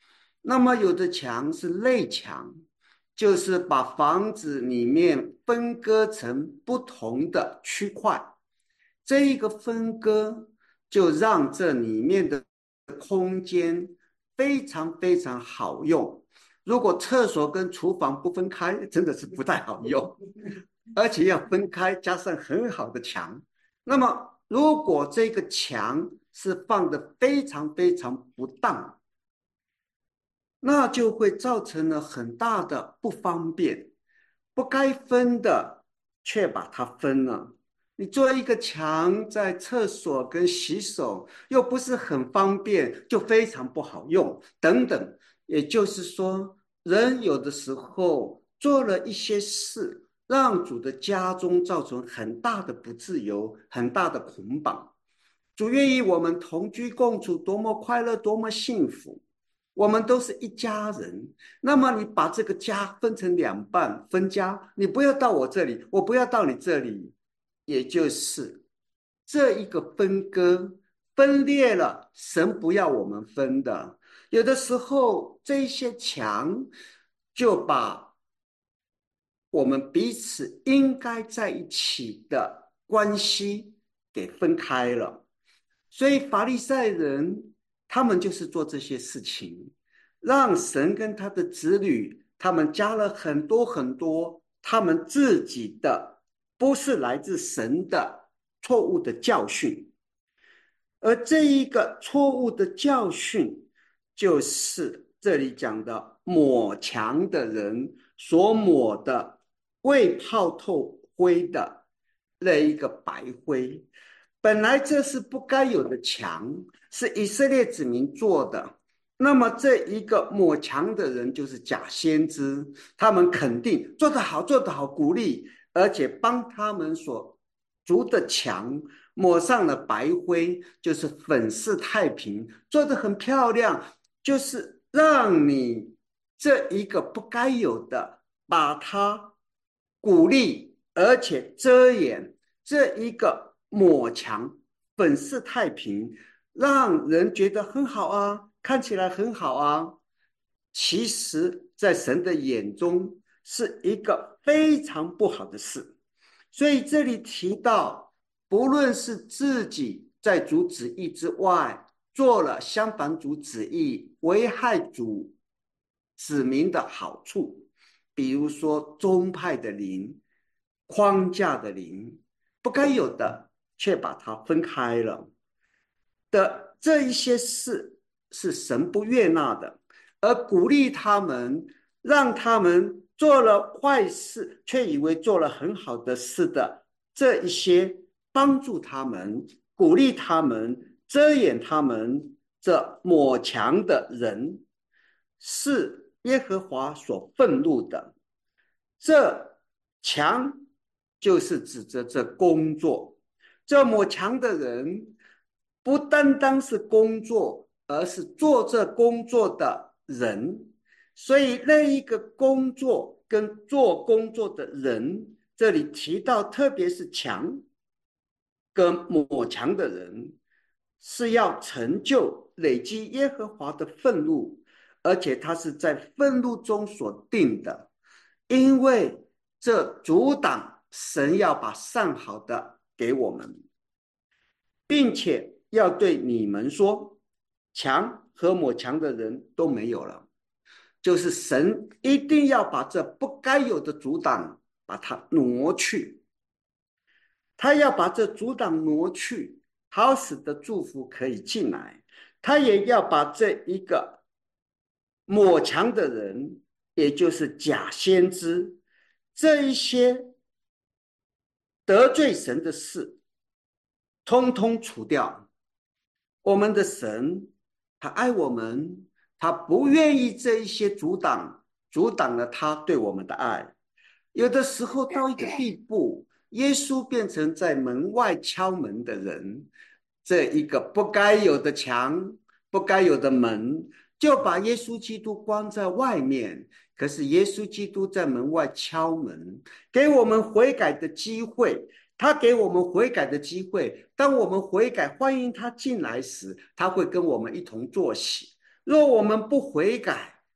那么有的墙是内墙，就是把房子里面分割成不同的区块，这一个分割就让这里面的空间非常非常好用。如果厕所跟厨房不分开，真的是不太好用，而且要分开，加上很好的墙。那么如果这个墙是放的非常非常不当，那就会造成了很大的不方便，不该分的却把它分了。你做一个墙在厕所跟洗手又不是很方便，就非常不好用等等。也就是说，人有的时候做了一些事，让主的家中造成很大的不自由，很大的捆绑。主愿意我们同居共处，多么快乐，多么幸福，我们都是一家人。那么你把这个家分成两半，分家，你不要到我这里，我不要到你这里，也就是这一个分割分裂了神不要我们分的。有的时候这些墙就把我们彼此应该在一起的关系给分开了。所以法利赛人他们就是做这些事情，让神跟他的子女他们加了很多很多他们自己的不是来自神的错误的教训。而这一个错误的教训就是这里讲的抹墙的人所抹的未泡透灰的那一个白灰。本来这是不该有的墙，是以色列子民做的，那么这一个抹墙的人就是假先知，他们肯定做得好做得好，鼓励，而且帮他们所筑的墙抹上了白灰，就是粉饰太平，做得很漂亮，就是让你这一个不该有的把它鼓励，而且遮掩这一个抹墙粉饰太平，让人觉得很好啊，看起来很好啊，其实在神的眼中是一个非常不好的事。所以这里提到，不论是自己在主旨意之外做了相反主旨意，危害主子民的好处，比如说宗派的灵、框架的灵，不该有的却把它分开了的这一些事，是神不悦纳的。而鼓励他们，让他们做了坏事却以为做了很好的事的这一些帮助他们、鼓励他们、遮掩他们这抹墙的人，是耶和华所愤怒的。这墙就是指着这工作，这抹墙的人不单单是工作，而是做这工作的人。所以那一个工作跟做工作的人，这里提到特别是墙跟抹墙的人，是要成就累积耶和华的愤怒，而且他是在愤怒中所定的，因为这阻挡神要把上好的给我们，并且要对你们说，墙和抹墙的人都没有了，就是神一定要把这不该有的阻挡把它挪去，他要把这阻挡挪去，好使得祝福可以进来。他也要把这一个抹墙的人，也就是假先知，这一些得罪神的事通通除掉。我们的神他爱我们，他不愿意这一些阻挡阻挡了他对我们的爱。有的时候到一个地步，耶稣变成在门外敲门的人，这一个不该有的墙，不该有的门，就把耶稣基督关在外面。可是耶稣基督在门外敲门，给我们悔改的机会。他给我们悔改的机会，当我们悔改欢迎他进来时，他会跟我们一同坐席。若我们不悔改，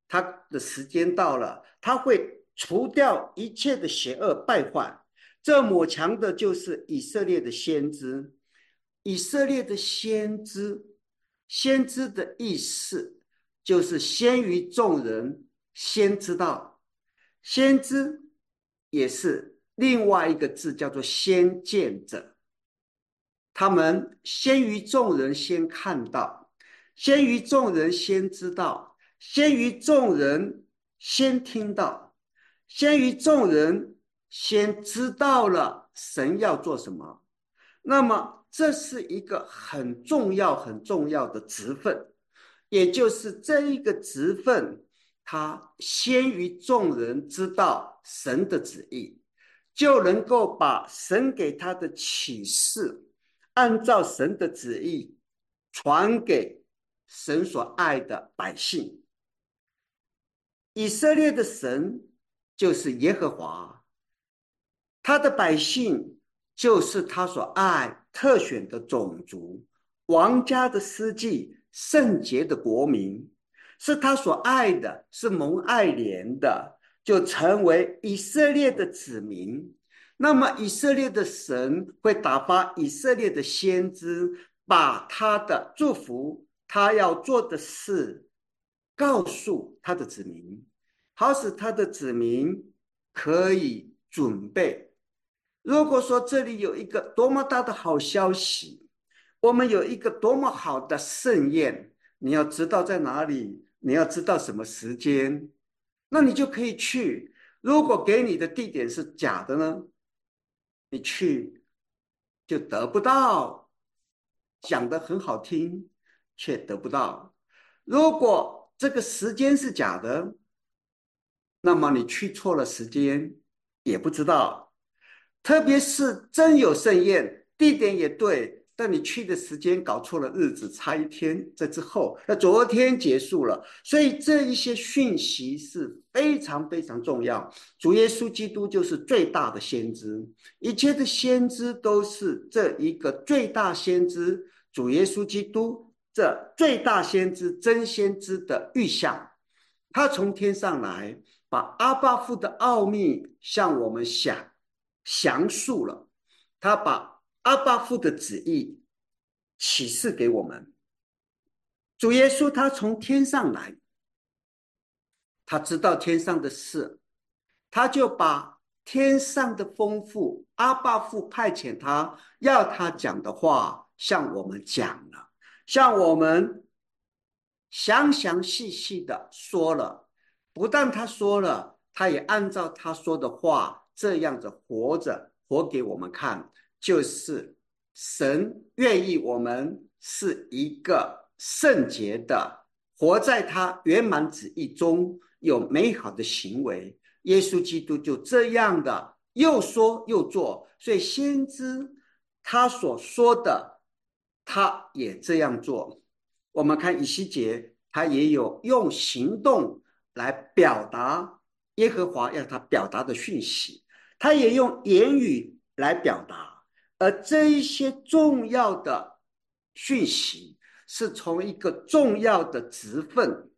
他的时间到了，他会除掉一切的邪恶败坏。这抹墙的就是以色列的先知。以色列的先知，先知的意思就是先于众人，先知道。先知也是另外一个字，叫做先见者。他们先于众人先看到，先于众人先知道，先于众人先听到，先于众人先知道了神要做什么。那么这是一个很重要很重要的职分，也就是这一个职分，他先于众人知道神的旨意，就能够把神给他的启示按照神的旨意传给神所爱的百姓。以色列的神就是耶和华，他的百姓就是他所爱特选的种族，王家的司祭，圣洁的国民，是他所爱的，是蒙爱怜的，就成为以色列的子民。那么以色列的神会打发以色列的先知，把他的祝福，他要做的事告诉他的子民，好使他的子民可以准备。如果说这里有一个多么大的好消息，我们有一个多么好的盛宴，你要知道在哪里，你要知道什么时间，那你就可以去。如果给你的地点是假的呢，你去就得不到，讲得很好听，却得不到。如果这个时间是假的，那么你去错了时间，也不知道。特别是真有盛宴，地点也对，但你去的时间搞错了日子，差一天，在之后，那昨天结束了。所以这一些讯息是非常非常重要。主耶稣基督就是最大的先知，一切的先知都是这一个最大先知，主耶稣基督这最大先知真先知的预象。他从天上来，把阿爸父的奥秘向我们想详述了，他把阿爸父的旨意启示给我们。主耶稣他从天上来，他知道天上的事，他就把天上的丰富，阿爸父派遣他要他讲的话向我们讲了，向我们详详细细的说了。不但他说了，他也按照他说的话这样子活着，活给我们看，就是神愿意我们是一个圣洁的，活在他圆满旨意中，有美好的行为。耶稣基督就这样的又说又做，所以先知他所说的他也这样做。我们看以西结，他也有用行动来表达耶和华要他表达的讯息，他也用言语来表达。而这一些重要的讯息是从一个重要的职分，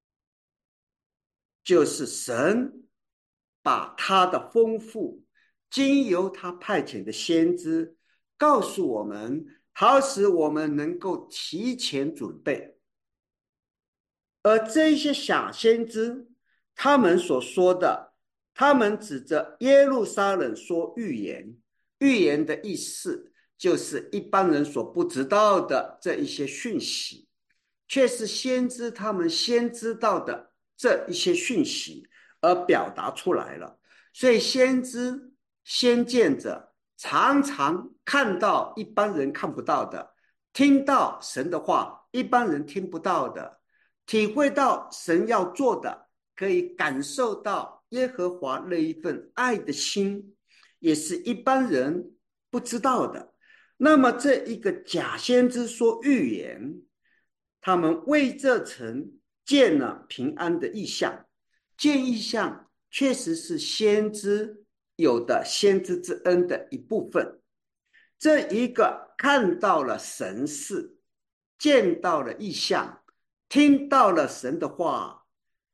就是神把他的丰富经由他派遣的先知告诉我们，好使我们能够提前准备。而这些假先知他们所说的，他们指着耶路撒冷说预言，预言的意思就是一般人所不知道的这一些讯息，却是先知他们先知道的这一些讯息而表达出来了。所以先知先见者常常看到一般人看不到的，听到神的话一般人听不到的，体会到神要做的，可以感受到耶和华那一份爱的心，也是一般人不知道的。那么这一个假先知说预言，他们为这城建了平安的意象，建意象确实是先知有的先知之恩的一部分。这一个看到了神事，见到了意象，听到了神的话，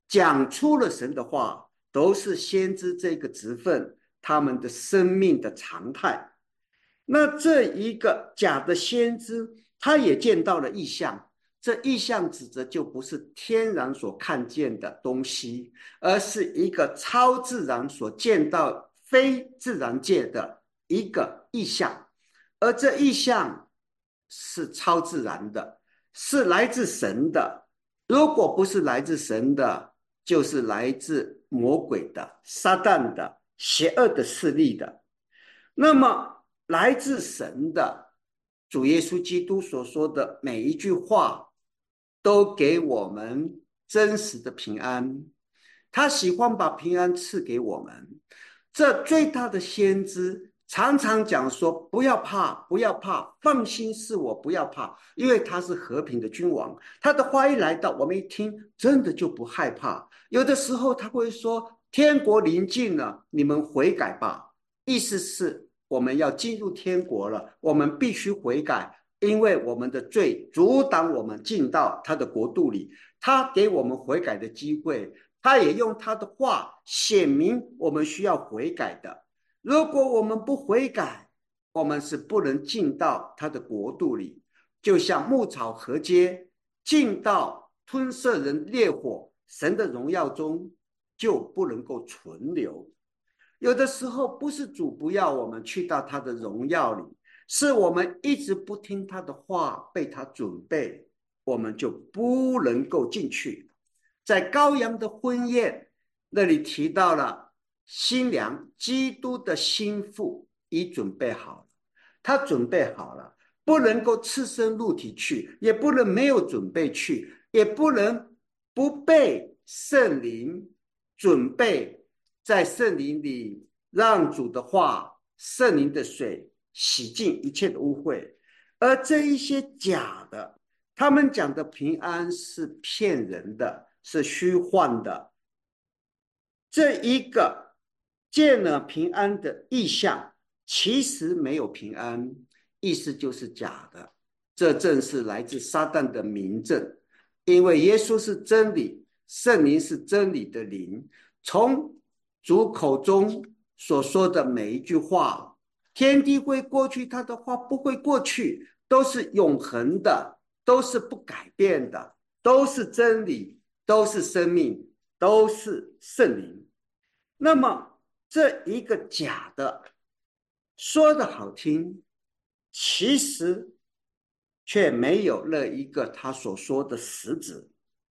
讲出了神的话，都是先知这个职分他们的生命的常态。那这一个假的先知，他也见到了异象，这异象指的就不是天然所看见的东西，而是一个超自然所见到非自然界的一个异象，而这异象是超自然的，是来自神的。如果不是来自神的，就是来自魔鬼的、撒旦的、邪恶的势力的。那么来自神的主耶稣基督所说的每一句话，都给我们真实的平安。他喜欢把平安赐给我们。这最大的先知常常讲说，不要怕，不要怕，放心是我，不要怕，因为他是和平的君王。他的话一来到，我们一听，真的就不害怕。有的时候他会说，天国临近了，你们悔改吧。意思是我们要进入天国了，我们必须悔改，因为我们的罪阻挡我们进到他的国度里。他给我们悔改的机会，他也用他的话显明我们需要悔改的。如果我们不悔改，我们是不能进到他的国度里，就像牧草禾秸进到吞噬人烈火神的荣耀中，就不能够存留。有的时候不是主不要我们去到他的荣耀里，是我们一直不听他的话，被他准备，我们就不能够进去。在羔羊的婚宴那里提到了新娘基督的心腹已准备好了，他准备好了，不能够赤身露体去，也不能没有准备去，也不能不被圣灵准备在圣灵里让主的话圣灵的水洗净一切的污秽。而这一些假的，他们讲的平安是骗人的，是虚幻的。这一个见了平安的意象，其实没有平安，意思就是假的。这正是来自撒旦的明证，因为耶稣是真理，圣灵是真理的灵。从主口中所说的每一句话，天地会过去，他的话不会过去，都是永恒的，都是不改变的，都是真理，都是生命，都是圣灵。那么这一个假的说的好听，其实却没有那一个他所说的实质。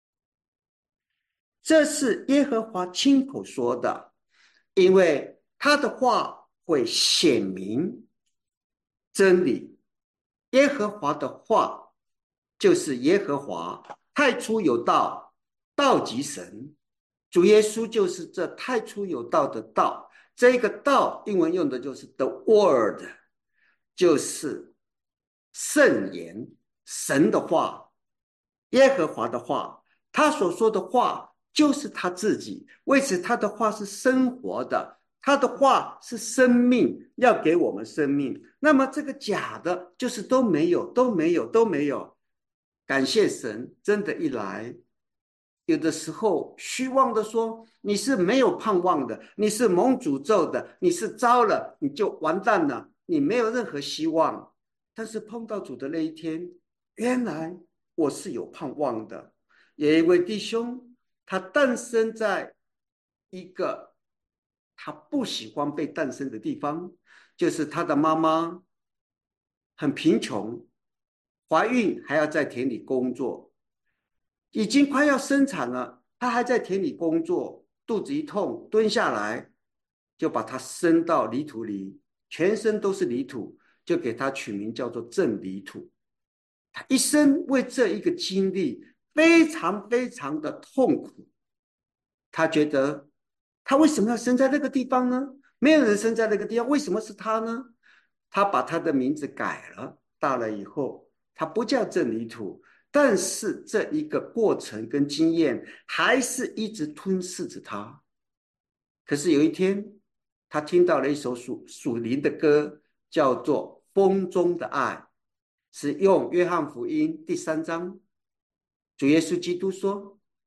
这是耶和华亲口说的，因为他的话会显明真理。耶和华的话就是耶和华，太初有道，道即神。主耶稣就是这太初有道的道，这个道英文用的就是 the word， 就是圣言，神的话，耶和华的话，他所说的话就是他自己，为此他的话是生活的，他的话是生命，要给我们生命。那么这个假的就是都没有，都没有，都没有。感谢神，真的一来，有的时候虚妄的说你是没有盼望的，你是蒙诅咒的，你是糟了，你就完蛋了，你没有任何希望。但是碰到主的那一天，原来我是有盼望的。有一位弟兄，他诞生在一个他不喜欢被诞生的地方，就是他的妈妈很贫穷，怀孕还要在田里工作，已经快要生产了，他还在田里工作，肚子一痛蹲下来，就把他伸到泥土里，全身都是泥土，就给他取名叫做正泥土。他一生为这一个经历非常非常的痛苦，他觉得他为什么要生在那个地方呢？没有人生在那个地方，为什么是他呢？他把他的名字改了，大了以后他不叫正泥土，但是这一个过程跟经验还是一直吞噬着他。可是有一天他听到了一首属属灵的歌，叫做《风中的爱》，是用约翰福音第三章，主耶稣基督说，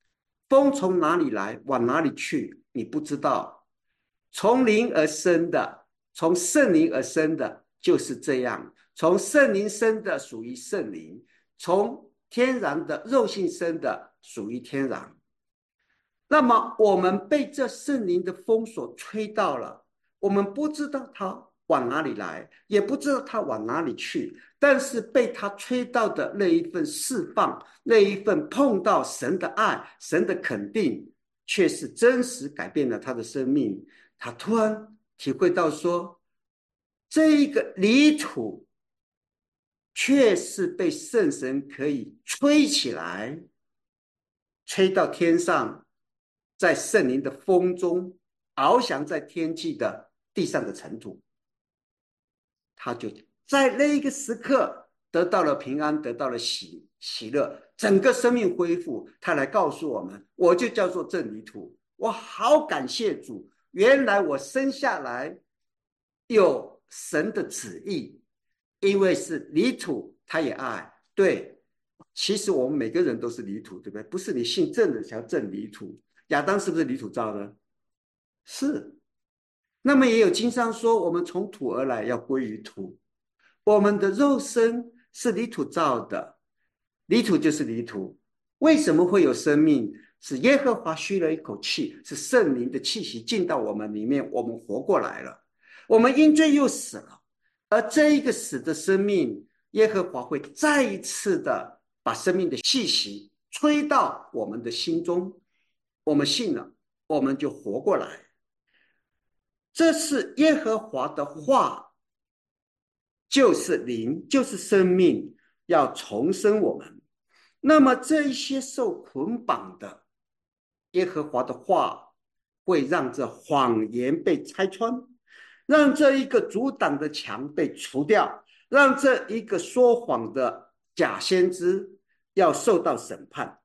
风从哪里来，往哪里去，你不知道。从灵而生的，从圣灵而生的，就是这样。从圣灵生的属于圣灵，从天然的肉性生的属于天然。那么我们被这圣灵的风所吹到了，我们不知道它往哪里来，也不知道它往哪里去，但是被它吹到的那一份释放，那一份碰到神的爱，神的肯定，却是真实改变了他的生命。他突然体会到说，这一个泥土却是被圣神可以吹起来，吹到天上，在圣灵的风中翱翔在天际的地上的尘土。他就在那一个时刻得到了平安，得到了喜喜乐，整个生命恢复。他来告诉我们，我就叫做这泥土。我好感谢主，原来我生下来有神的旨意，因为是泥土，他也爱。对，其实我们每个人都是泥土，对不对？不是你信正的才正泥土。亚当是不是泥土造的？是。那么也有经上说，我们从土而来，要归于土。我们的肉身是泥土造的，泥土就是泥土。为什么会有生命？是耶和华吁了一口气，是圣灵的气息进到我们里面，我们活过来了。我们因罪又死了，而这一个死的生命，耶和华会再一次的把生命的气息吹到我们的心中，我们信了，我们就活过来。这是耶和华的话，就是灵，就是生命，要重生我们。那么这一些受捆绑的，耶和华的话会让这谎言被拆穿，让这一个阻挡的墙被除掉，让这一个说谎的假先知要受到审判。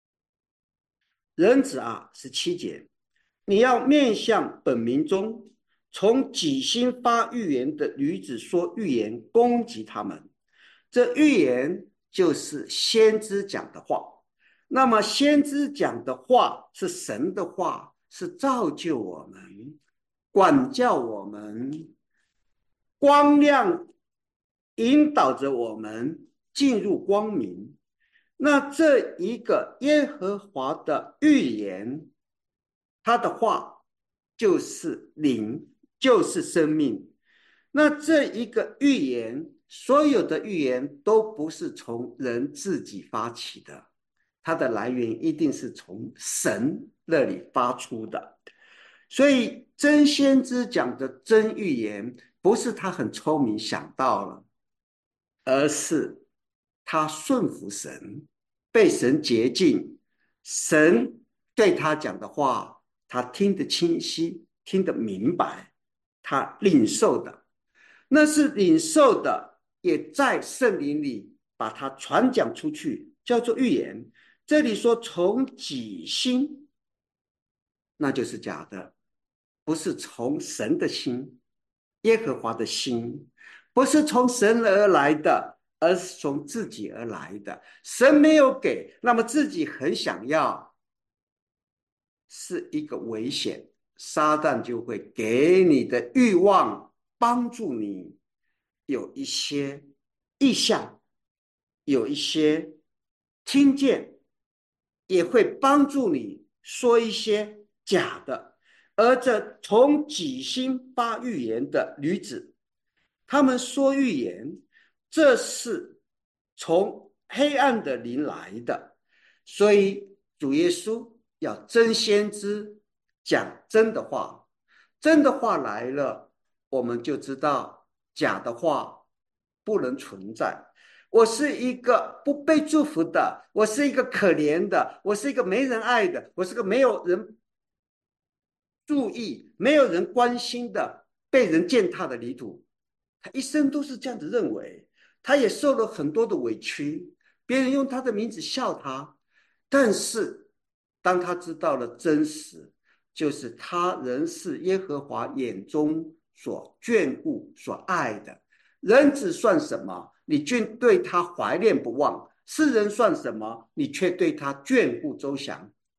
人子啊，十七节，你要面向本民中从己心发预言的女子说预言，攻击他们。这预言就是先知讲的话。那么先知讲的话是神的话，是造就我们，管教我们，光亮引导着我们进入光明。那这一个耶和华的预言，他的话就是灵，就是生命。那这一个预言，所有的预言都不是从人自己发起的，它的来源一定是从神那里发出的。所以真先知讲的真预言，不是他很聪明想到了，而是他顺服神，被神洁净，神对他讲的话，他听得清晰，听得明白，他领受的，那是领受的，也在圣灵里把它传讲出去，叫做预言。这里说从己心，那就是假的，不是从神的心，耶和华的心，不是从神而来的，而是从自己而来的。神没有给，那么自己很想要，是一个危险。撒旦就会给你的欲望帮助你有一些意向，有一些听见，也会帮助你说一些假的。而这从己心发预言的女子，他们说预言，这是从黑暗的灵来的。所以主耶稣要真先知讲真的话，真的话来了，我们就知道假的话不能存在。我是一个不被祝福的，我是一个可怜的，我是一个没人爱的，我是个没有人注意、没有人关心的、被人践踏的泥土。他一生都是这样子认为，他也受了很多的委屈，别人用他的名字笑他。但是当他知道了真实，就是他仍是耶和华眼中所眷顾、所爱的。人子算什么？你却对他怀念不忘；世人算什么？你却对他眷顾周详。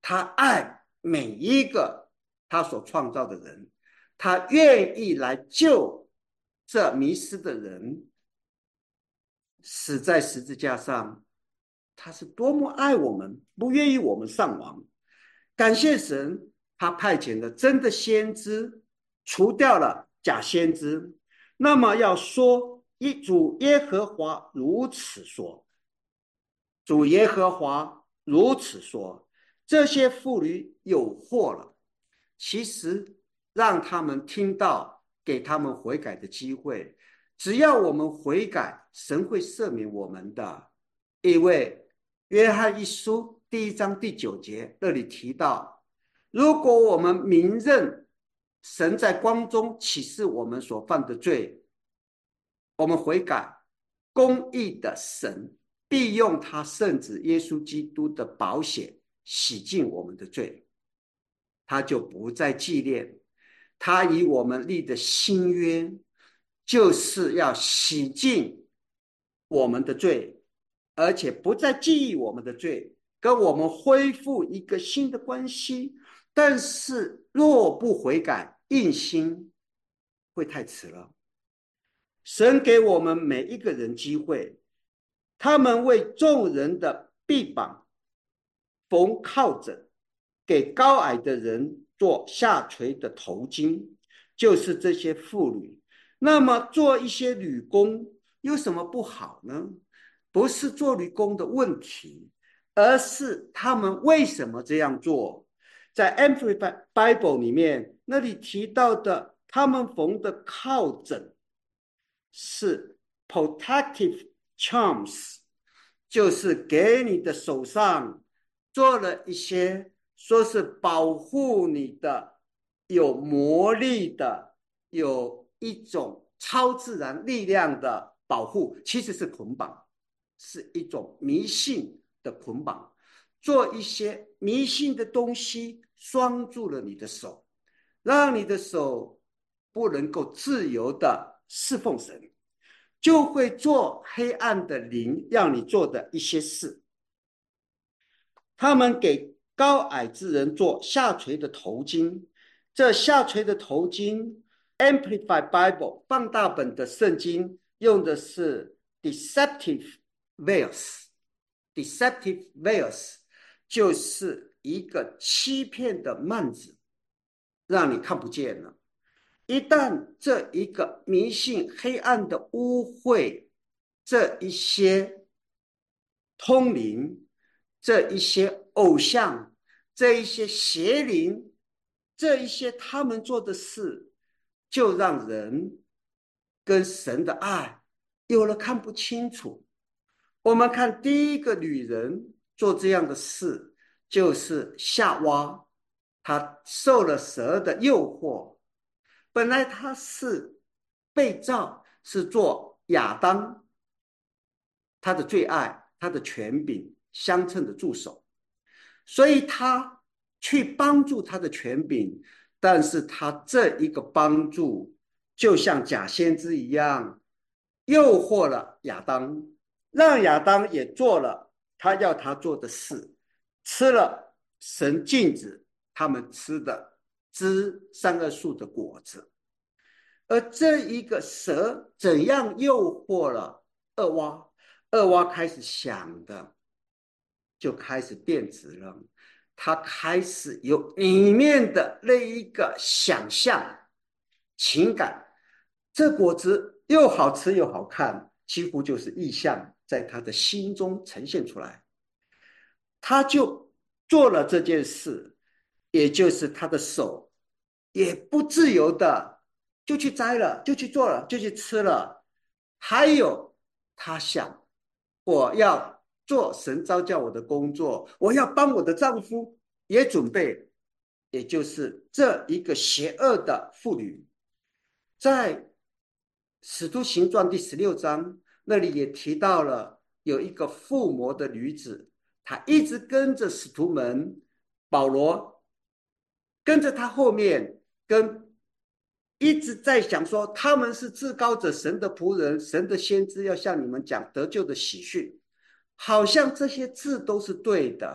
他爱每一个他所创造的人，他愿意来救这迷失的人，死在十字架上，他是多么爱我们，不愿意我们丧亡。感谢神，他派遣了真的先知，除掉了假先知。那么要说，一主耶和华如此说，主耶和华如此说，这些妇女有祸了。其实让他们听到，给他们悔改的机会，只要我们悔改，神会赦免我们的。因为约翰一书第一章第九节那里提到，如果我们明认神在光中启示我们所犯的罪，我们悔改，公义的神必用他圣子耶稣基督的宝血洗净我们的罪，他就不再纪念。他与我们立的新约，就是要洗净我们的罪，而且不再记忆我们的罪，跟我们恢复一个新的关系。但是若不悔改，硬心会太迟了。神给我们每一个人机会，他们为众人的臂膀缝靠枕，给高矮的人做下垂的头巾，就是这些妇女。那么做一些女工有什么不好呢？不是做女工的问题，而是他们为什么这样做。在 Amplified Bible 里面，那里提到的他们缝的靠枕是 protective charms， 就是给你的手上做了一些说是保护你的，有魔力的，有一种超自然力量的保护，其实是捆绑，是一种迷信的捆绑。做一些迷信的东西拴住了你的手，让你的手不能够自由的侍奉神，就会做黑暗的灵让你做的一些事。他们给高矮之人做下垂的头巾，这下垂的头巾 Amplified Bible 放大本的圣经用的是 deceptive veils， deceptive veils 就是一个欺骗的幔子，让你看不见了。一旦这一个迷信黑暗的污秽，这一些通灵，这一些偶像，这一些邪灵，这一些他们做的事，就让人跟神的爱有了看不清楚。我们看第一个女人做这样的事，就是夏娃，她受了蛇的诱惑。本来她是被造，是做亚当他的最爱，他的权柄相称的助手，所以他去帮助他的权柄，但是他这一个帮助就像假先知一样，诱惑了亚当，让亚当也做了他要他做的事，吃了神禁止他们吃的知善恶树的果子。而这一个蛇怎样诱惑了恶蛙，恶蛙开始想的就开始变质了，他开始有里面的那一个想象情感，这果子又好吃又好看，几乎就是意象在他的心中呈现出来。他就做了这件事，也就是他的手也不自由的就去摘了，就去做了，就去吃了。还有他想，我要做神召叫我的工作，我要帮我的丈夫也准备，也就是这一个邪恶的妇女。在使徒行传第十六章那里也提到了有一个附魔的女子，她一直跟着使徒们，保罗跟着他后面，跟一直在想说他们是至高者神的仆人，神的先知要向你们讲得救的喜讯，好像这些字都是对的，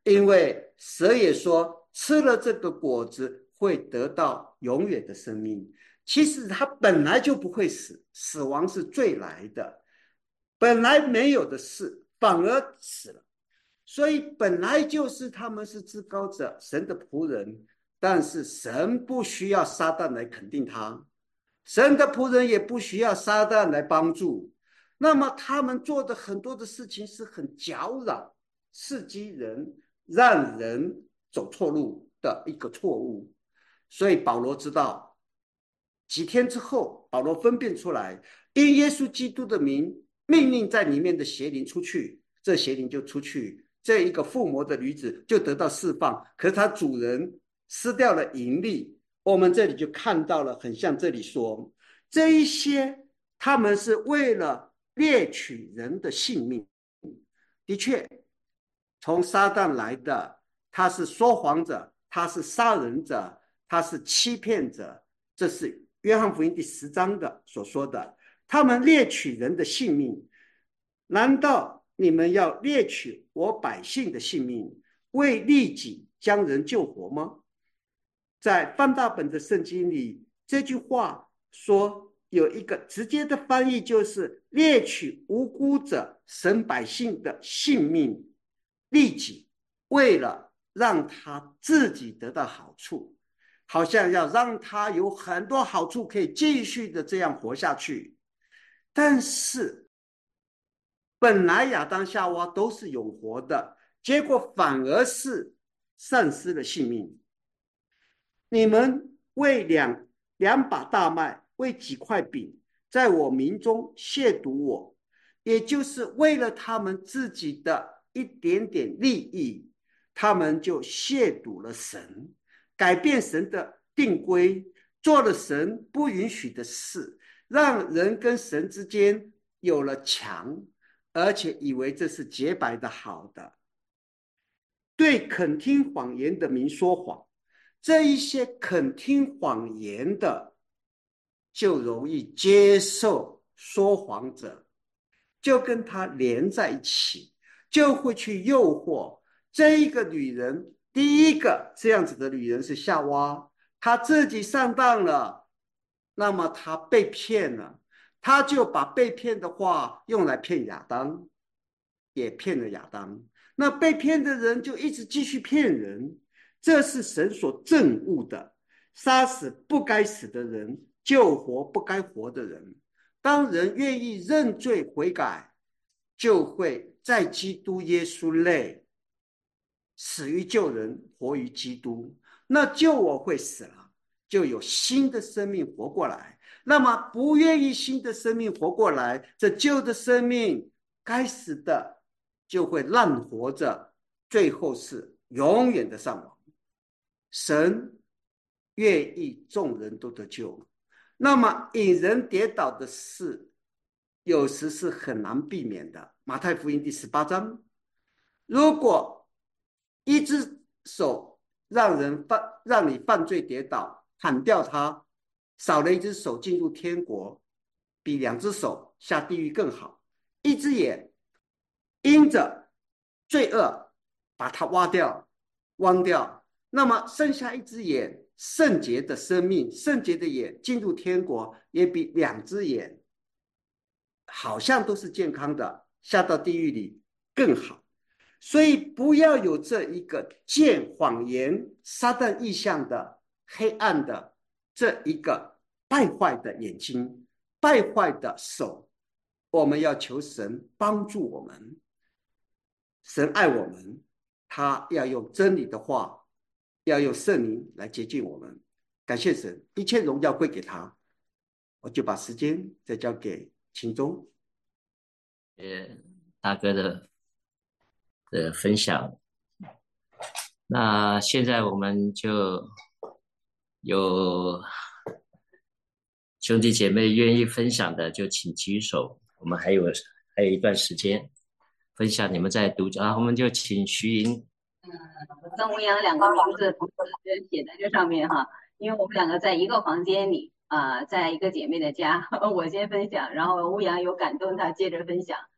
因为蛇也说吃了这个果子会得到永远的生命。其实他本来就不会死，死亡是最来的，本来没有的事反而死了。所以本来就是他们是至高者神的仆人，但是神不需要撒旦来肯定他，神的仆人也不需要撒旦来帮助。那么他们做的很多的事情是很搅扰、刺激人，让人走错路的一个错误。所以保罗知道，几天之后，保罗分辨出来，因耶稣基督的名命令在里面的邪灵出去，这邪灵就出去，这一个附魔的女子就得到释放。可是她主人失掉了盈利。我们这里就看到了，很像这里说，这一些他们是为了猎取人的性命。的确，从撒旦来的，他是说谎者，他是杀人者，他是欺骗者。这是约翰福音第十章的所说的，他们猎取人的性命。难道你们要猎取我百姓的性命，为利己将人救活吗？在放大本的圣经里，这句话说有一个直接的翻译，就是猎取无辜者神百姓的性命，利己，为了让他自己得到好处，好像要让他有很多好处可以继续的这样活下去。但是本来亚当夏娃都是永活的，结果反而是丧失了性命。你们为两两把大麦，为几块饼，在我民中亵渎我，也就是为了他们自己的一点点利益，他们就亵渎了神，改变神的定规，做了神不允许的事，让人跟神之间有了墙，而且以为这是洁白的好的。对肯听谎言的民说谎，这一些肯听谎言的就容易接受说谎者，就跟他连在一起，就会去诱惑这一个女人。第一个这样子的女人是夏娃，她自己上当了，那么她被骗了，她就把被骗的话用来骗亚当，也骗了亚当。那被骗的人就一直继续骗人，这是神所憎恶的，杀死不该死的人，救活不该活的人。当人愿意认罪悔改，就会在基督耶稣内死于救人，活于基督。那救我会死了，就有新的生命活过来。那么不愿意新的生命活过来，这旧的生命该死的就会烂活着，最后是永远的丧亡。神愿意众人都得救，那么引人跌倒的事有时是很难避免的。马太福音第十八章，如果一只手让人犯让你犯罪跌倒，砍掉它，少了一只手进入天国，比两只手下地狱更好。一只眼因着罪恶把它挖掉弯掉，那么剩下一只眼，圣洁的生命，圣洁的眼进入天国，也比两只眼好像都是健康的下到地狱里更好。所以不要有这一个见谎言撒旦意象的黑暗的这一个败坏的眼睛，败坏的手。我们要求神帮助我们，神爱我们，他要用真理的话，要用圣灵来接近我们。感谢神，一切荣耀归给他。我就把时间再交给秦忠。 呃，大哥的的分享。那现在我们就有兄弟姐妹愿意分享的，就请举手。我们还有还有一段时间分享你们在读啊，我们就请徐莹。 嗯，我跟吴阳两个名字同时写在这上面哈，因为我们两个在一个房间里啊、呃，在一个姐妹的家。我先分享，然后吴阳有感动，他接着分享。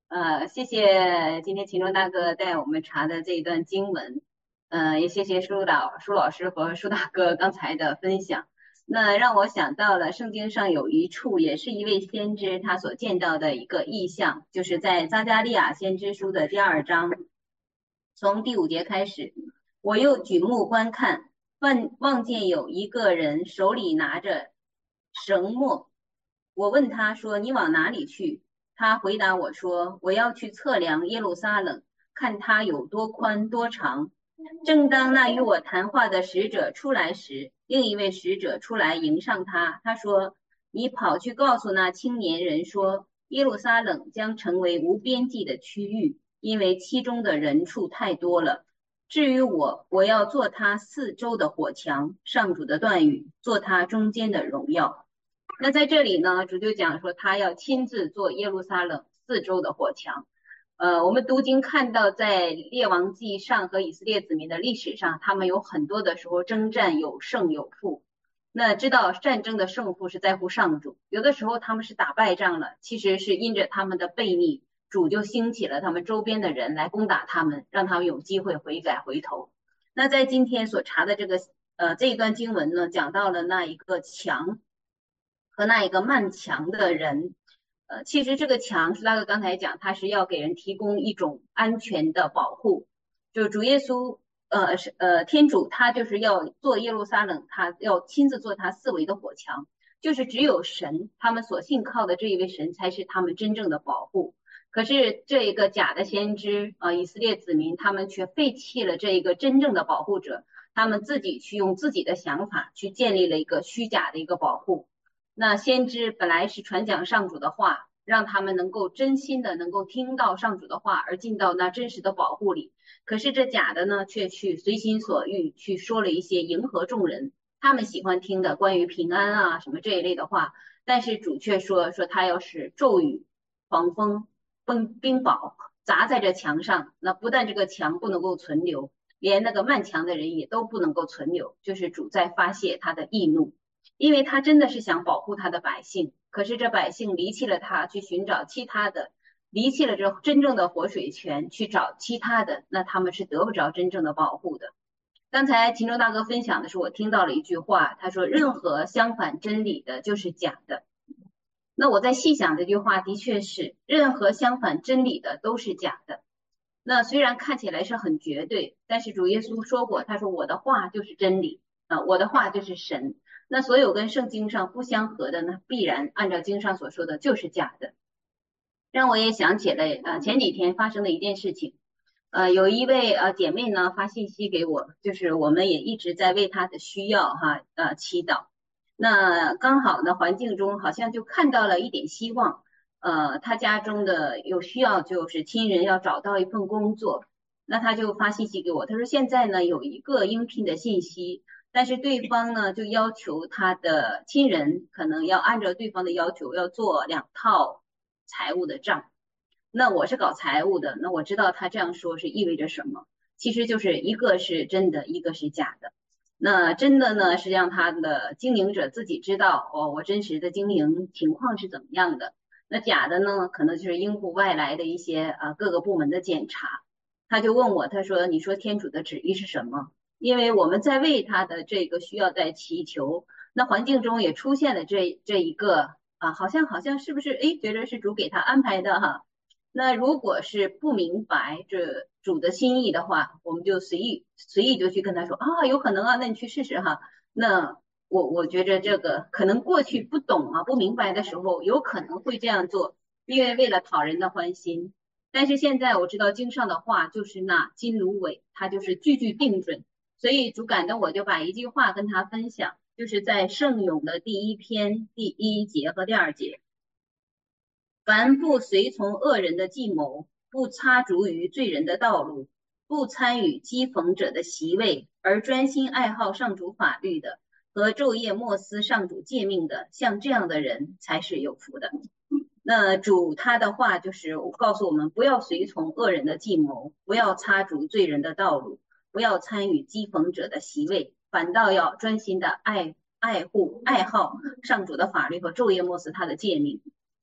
呃，谢谢今天秦忠大哥带我们查的这一段经文，呃，也谢谢舒导舒老师和舒大哥刚才的分享。那让我想到了圣经上有一处，也是一位先知他所见到的一个异象，就是在撒迦利亚先知书的第二章，从第五节开始，我又举目观看，望望见有一个人手里拿着绳墨，我问他说：“你往哪里去？”他回答我说：“我要去测量耶路撒冷，看它有多宽多长。”正当那与我谈话的使者出来时，另一位使者出来迎上他，他说：“你跑去告诉那青年人说，耶路撒冷将成为无边际的区域，因为其中的人数太多了。至于我，我要做他四周的火墙，上主的断语，做他中间的荣耀。”那在这里呢，主就讲说他要亲自做耶路撒冷四周的火墙。呃，我们读经看到，在列王记上和以色列子民的历史上，他们有很多的时候征战有胜有负。那知道战争的胜负是在乎上主，有的时候他们是打败仗了，其实是因着他们的悖逆，主就兴起了他们周边的人来攻打他们，让他们有机会悔改回头。那在今天所查的这个呃这一段经文呢，讲到了那一个墙和那一个漫墙的人。呃，其实这个墙是那个刚才讲，它是要给人提供一种安全的保护。就是主耶稣，呃，是呃天主，他就是要做耶路撒冷，他要亲自做他四围的火墙。就是只有神，他们所信靠的这一位神，才是他们真正的保护。可是这一个假的先知啊、呃，以色列子民，他们却废弃了这一个真正的保护者，他们自己去用自己的想法去建立了一个虚假的一个保护。那先知本来是传讲上主的话，让他们能够真心的能够听到上主的话，而进到那真实的保护里。可是这假的呢，却去随心所欲去说了一些迎合众人他们喜欢听的关于平安啊什么这一类的话。但是主却说说他要是骤雨、狂风、冰冰雹砸在这墙上，那不但这个墙不能够存留，连那个漫墙的人也都不能够存留。就是主在发泄他的义怒。因为他真的是想保护他的百姓，可是这百姓离弃了他，去寻找其他的，离弃了这真正的活水泉，去找其他的，那他们是得不着真正的保护的。刚才秦州大哥分享的时候，我听到了一句话，他说任何相反真理的就是假的。那我在细想这句话，的确是任何相反真理的都是假的。那虽然看起来是很绝对，但是主耶稣说过，他说我的话就是真理啊、呃，我的话就是神。那所有跟圣经上不相合的呢，必然按照经上所说的就是假的。让我也想起了呃前几天发生的一件事情，呃有一位呃姐妹呢发信息给我，就是我们也一直在为她的需要哈呃祈祷。那刚好呢环境中好像就看到了一点希望，呃她家中的有需要就是亲人要找到一份工作，那她就发信息给我，她说现在呢有一个应聘的信息。但是对方呢，就要求他的亲人可能要按照对方的要求要做两套财务的账。那我是搞财务的，那我知道他这样说是意味着什么，其实就是一个是真的，一个是假的。那真的呢，是让他的经营者自己知道哦，我真实的经营情况是怎么样的。那假的呢，可能就是应付外来的一些啊各个部门的检查。他就问我，他说：“你说天主的旨意是什么？”因为我们在为他的这个需要在祈求，那环境中也出现了这这一个啊，好像好像是不是哎，觉得是主给他安排的哈。那如果是不明白这主的心意的话，我们就随意随意就去跟他说啊，有可能啊，那你去试试哈。那我我觉着这个可能过去不懂啊不明白的时候，有可能会这样做，因为为了讨人的欢心。但是现在我知道经上的话就是那金芦苇，它就是句句定准。所以主感动我就把一句话跟他分享，就是在圣咏的第一篇第一节和第二节，凡不随从恶人的计谋，不插足于罪人的道路，不参与讥讽者的席位，而专心爱好上主法律的，和昼夜默思上主诫命的，像这样的人才是有福的。那主他的话就是告诉我们，不要随从恶人的计谋，不要插足罪人的道路，不要参与讥讽者的席位，反倒要专心的爱爱护爱好上主的法律和昼夜默思他的诫命。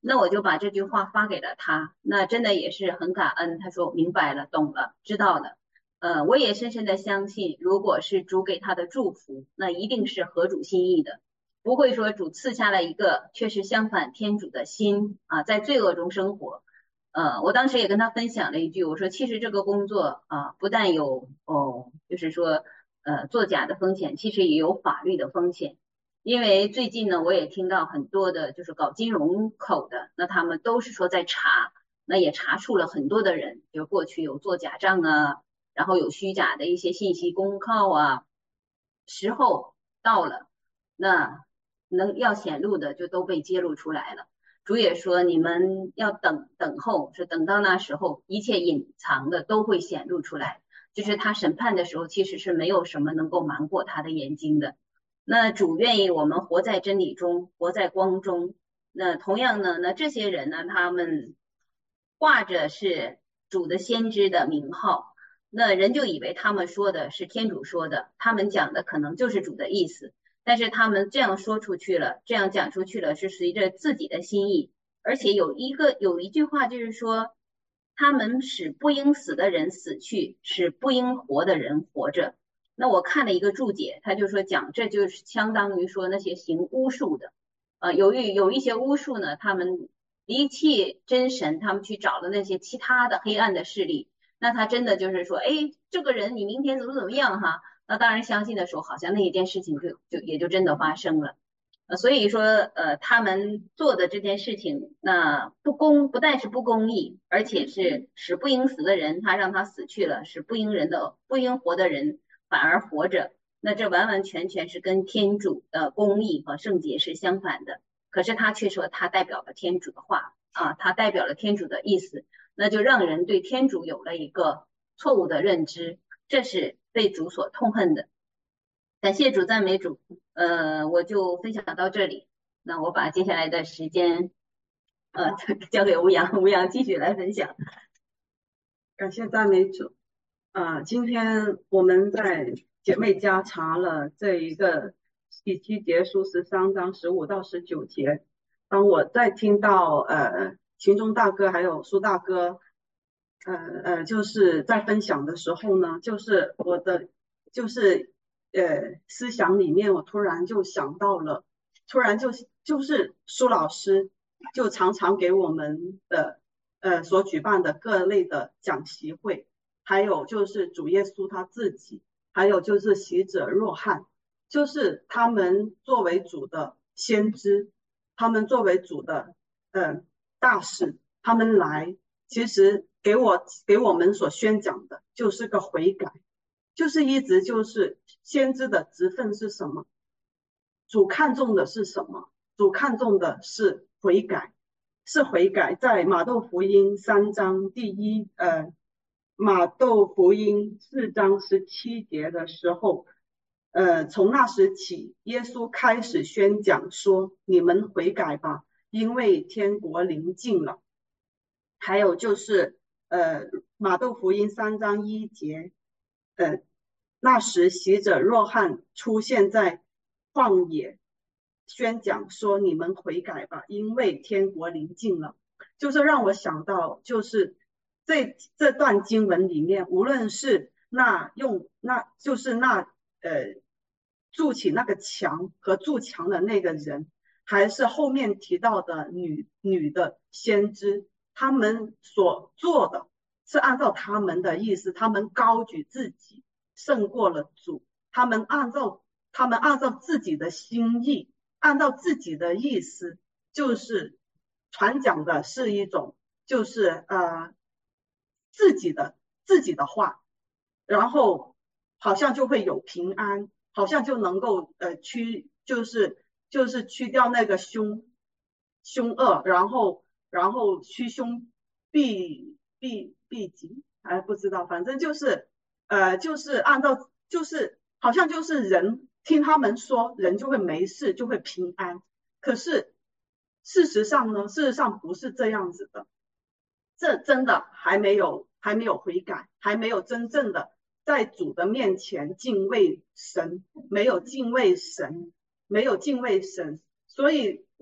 那我就把这句话发给了他，那真的也是很感恩。他说明白了，懂了，知道了。呃，我也深深的相信，如果是主给他的祝福，那一定是合主心意的，不会说主赐下了一个却是相反天主的心啊，在罪恶中生活。呃，我当时也跟他分享了一句，我说其实这个工作啊，不但有哦，就是说呃作假的风险，其实也有法律的风险。因为最近呢，我也听到很多的，就是搞金融口的，那他们都是说在查，那也查出了很多的人，就过去有做假账啊，然后有虚假的一些信息公告啊，时候到了，那能要显露的就都被揭露出来了。主也说你们要等等候，是等到那时候，一切隐藏的都会显露出来。就是他审判的时候，其实是没有什么能够瞒过他的眼睛的。那主愿意我们活在真理中，活在光中。那同样呢，那这些人呢，他们挂着是主的先知的名号，那人就以为他们说的是天主说的，他们讲的可能就是主的意思。但是他们这样说出去了，这样讲出去了，是随着自己的心意。而且有一个有一句话就是说，他们使不应死的人死去，使不应活的人活着。那我看了一个注解，他就说讲这就是相当于说那些行巫术的，呃，由于有一些巫术呢，他们离弃真神，他们去找了那些其他的黑暗的势力，那他真的就是说，哎，这个人你明天怎么怎么样哈，那当然相信的时候，好像那一件事情就就也就真的发生了。呃，所以说，呃，他们做的这件事情，那不公，不但是不公义，而且是使不应死的人，他让他死去了，使不应人的不应活的人反而活着。那这完完全全是跟天主的公义和圣洁是相反的。可是他却说他代表了天主的话啊，他代表了天主的意思，那就让人对天主有了一个错误的认知，这是被主所痛恨的。感谢主，赞美主。呃，我就分享到这里。那我把接下来的时间，呃，交给吴阳，吴阳继续来分享。 感谢赞美主。啊、呃，今天我们在姐妹家查了这一个第七节书十三章十五到十九节。当我在听到呃秦中大哥还有苏大哥，呃呃，就是在分享的时候呢，就是我的就是呃思想里面，我突然就想到了，突然就就是苏老师就常常给我们的呃所举办的各类的讲习会，还有就是主耶稣他自己，还有就是洗者若翰，就是他们作为主的先知，他们作为主的呃大使，他们来其实给我给我们所宣讲的就是个悔改，就是一直就是先知的职分是什么，主看重的是什么，主看重的是悔改，是悔改。在马窦福音三章第一呃马窦福音四章十七节的时候，呃，从那时起，耶稣开始宣讲说：“你们悔改吧，因为天国临近了。”还有就是，呃，马窦福音三章一节，呃，那时洗者若翰出现在旷野，宣讲说：“你们悔改吧，因为天国临近了。”就是让我想到，就是这这段经文里面，无论是那用那就是那呃筑起那个墙和筑墙的那个人，还是后面提到的女女的先知，他们所做的是按照他们的意思，他们高举自己胜过了主，他们按照他们按照自己的心意，按照自己的意思，就是传讲的是一种就是呃自己的自己的话，然后好像就会有平安，好像就能够呃驱就是就是去掉那个凶凶恶，然后然后驱凶避避避吉，还不知道，反正就是呃就是按照就是好像就是人听他们说人就会没事，就会平安，可是事实上呢，事实上不是这样子的，这真的还没有还没有悔改，还没有真正的在主的面前敬畏神，没有敬畏神，没有敬畏神，所以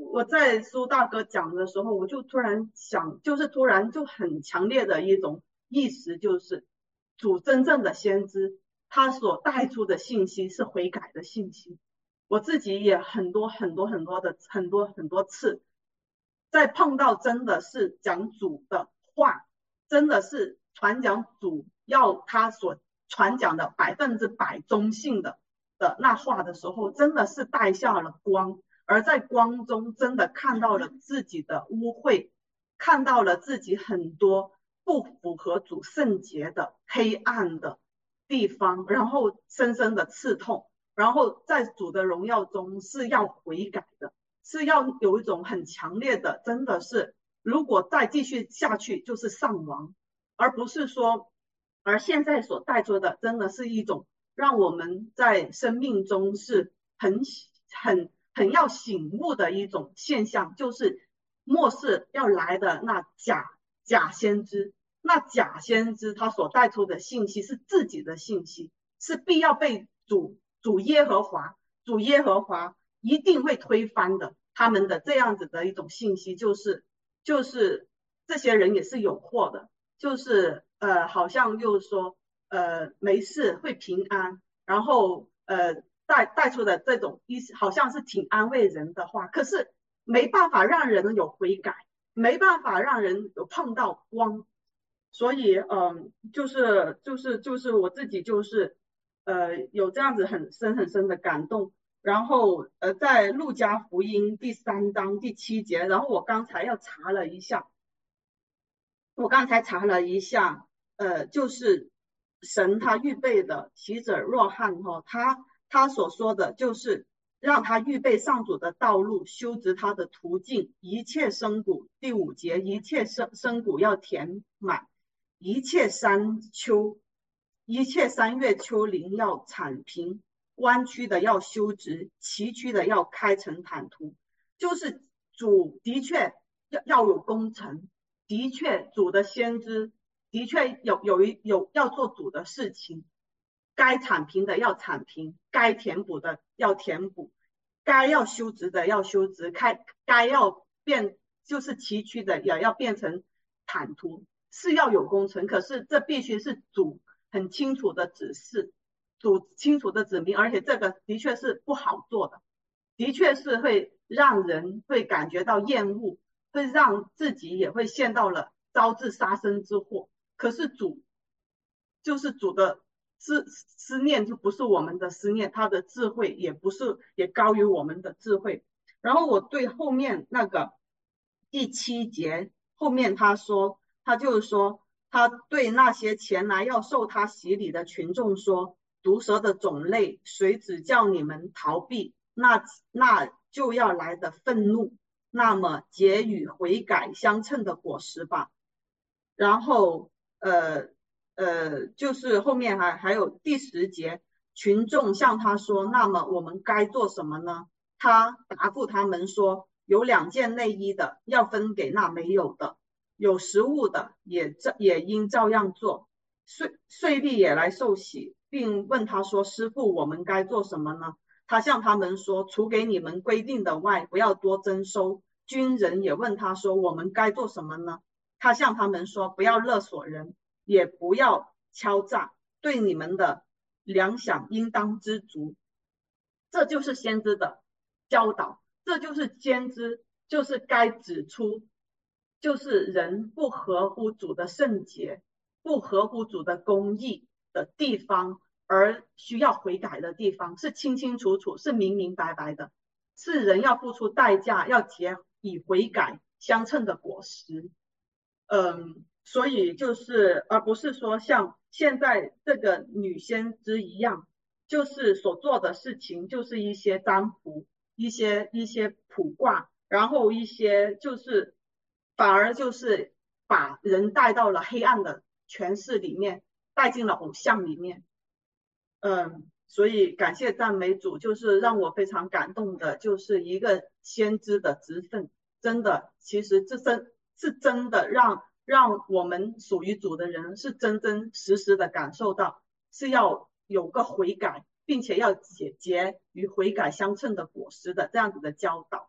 我在苏大哥讲的时候，我就突然想，就是突然就很强烈的一种意识，就是主真正的先知，他所带出的信息是悔改的信息。我自己也很多很多很多的很多很多次，在碰到真的是讲主的话，真的是传讲主要他所传讲的百分之百中性的的那话的时候，真的是带下了光。而在光中真的看到了自己的污秽，看到了自己很多不符合主圣洁的黑暗的地方，然后深深的刺痛，然后在主的荣耀中是要悔改的，是要有一种很强烈的，真的是如果再继续下去就是丧亡，而不是说，而现在所带出的真的是一种让我们在生命中是很很很要醒悟的一种现象，就是末世要来的那假假先知，那假先知他所带出的信息是自己的信息，是必要被主主耶和华主耶和华一定会推翻的。他们的这样子的一种信息，就是就是这些人也是有祸的，就是呃好像就是说呃没事会平安，然后呃带带出的这种意思好像是挺安慰人的话，可是没办法让人有悔改，没办法让人有碰到光。所以嗯、呃，就是就是就是我自己就是呃有这样子很深很深的感动。然后呃在路加福音第三章第七节，然后我刚才要查了一下，我刚才查了一下，呃就是神他预备的洗者若翰哈、哦，他他所说的就是让他预备上主的道路，修直他的途径，一切深谷，第五节，一切深深谷要填满，一切山丘，一切山岳丘陵要铲平，弯曲的要修直，崎岖的要开成坦途。就是主的确要要有工程，的确主的先知的确有有一有要做主的事情，该铲平的要铲平，该填补的要填补，该要修直的要修直，该该要变就是崎岖的也要变成坦途，是要有工程，可是这必须是主很清楚的指示，主清楚的指明，而且这个的确是不好做的，的确是会让人会感觉到厌恶，会让自己也会陷到了招致杀身之祸。可是主就是主的思思念就不是我们的思念，他的智慧也不是也高于我们的智慧。然后我对后面那个第七节后面他说，他就是说他对那些前来要受他洗礼的群众说，毒蛇的种类谁只叫你们逃避，那那就要来的愤怒，那么结与悔改相称的果实吧。然后呃呃，就是后面还还有第十节，群众向他说，那么我们该做什么呢？他答复他们说，有两件内衣的要分给那没有的，有食物的也也应照样做。税税吏也来受洗，并问他说，师父，我们该做什么呢？他向他们说，除给你们规定的外，不要多征收。军人也问他说，我们该做什么呢？他向他们说，不要勒索人，也不要敲诈，对你们的粮饷应当知足。这就是先知的教导，这就是先知就是该指出，就是人不合乎主的圣洁，不合乎主的公义的地方，而需要悔改的地方，是清清楚楚，是明明白白的，是人要付出代价，要结以悔改相称的果实。嗯，所以就是而不是说像现在这个女先知一样，就是所做的事情就是一些占卜，一些一些卜卦，然后一些就是反而就是把人带到了黑暗的权势里面，带进了偶像里面。嗯，所以感谢赞美主，就是让我非常感动的，就是一个先知的职分，真的，其实这真是真的让让我们属于主的人是真真实实的感受到，是要有个悔改，并且要结结与悔改相称的果实的这样子的教导。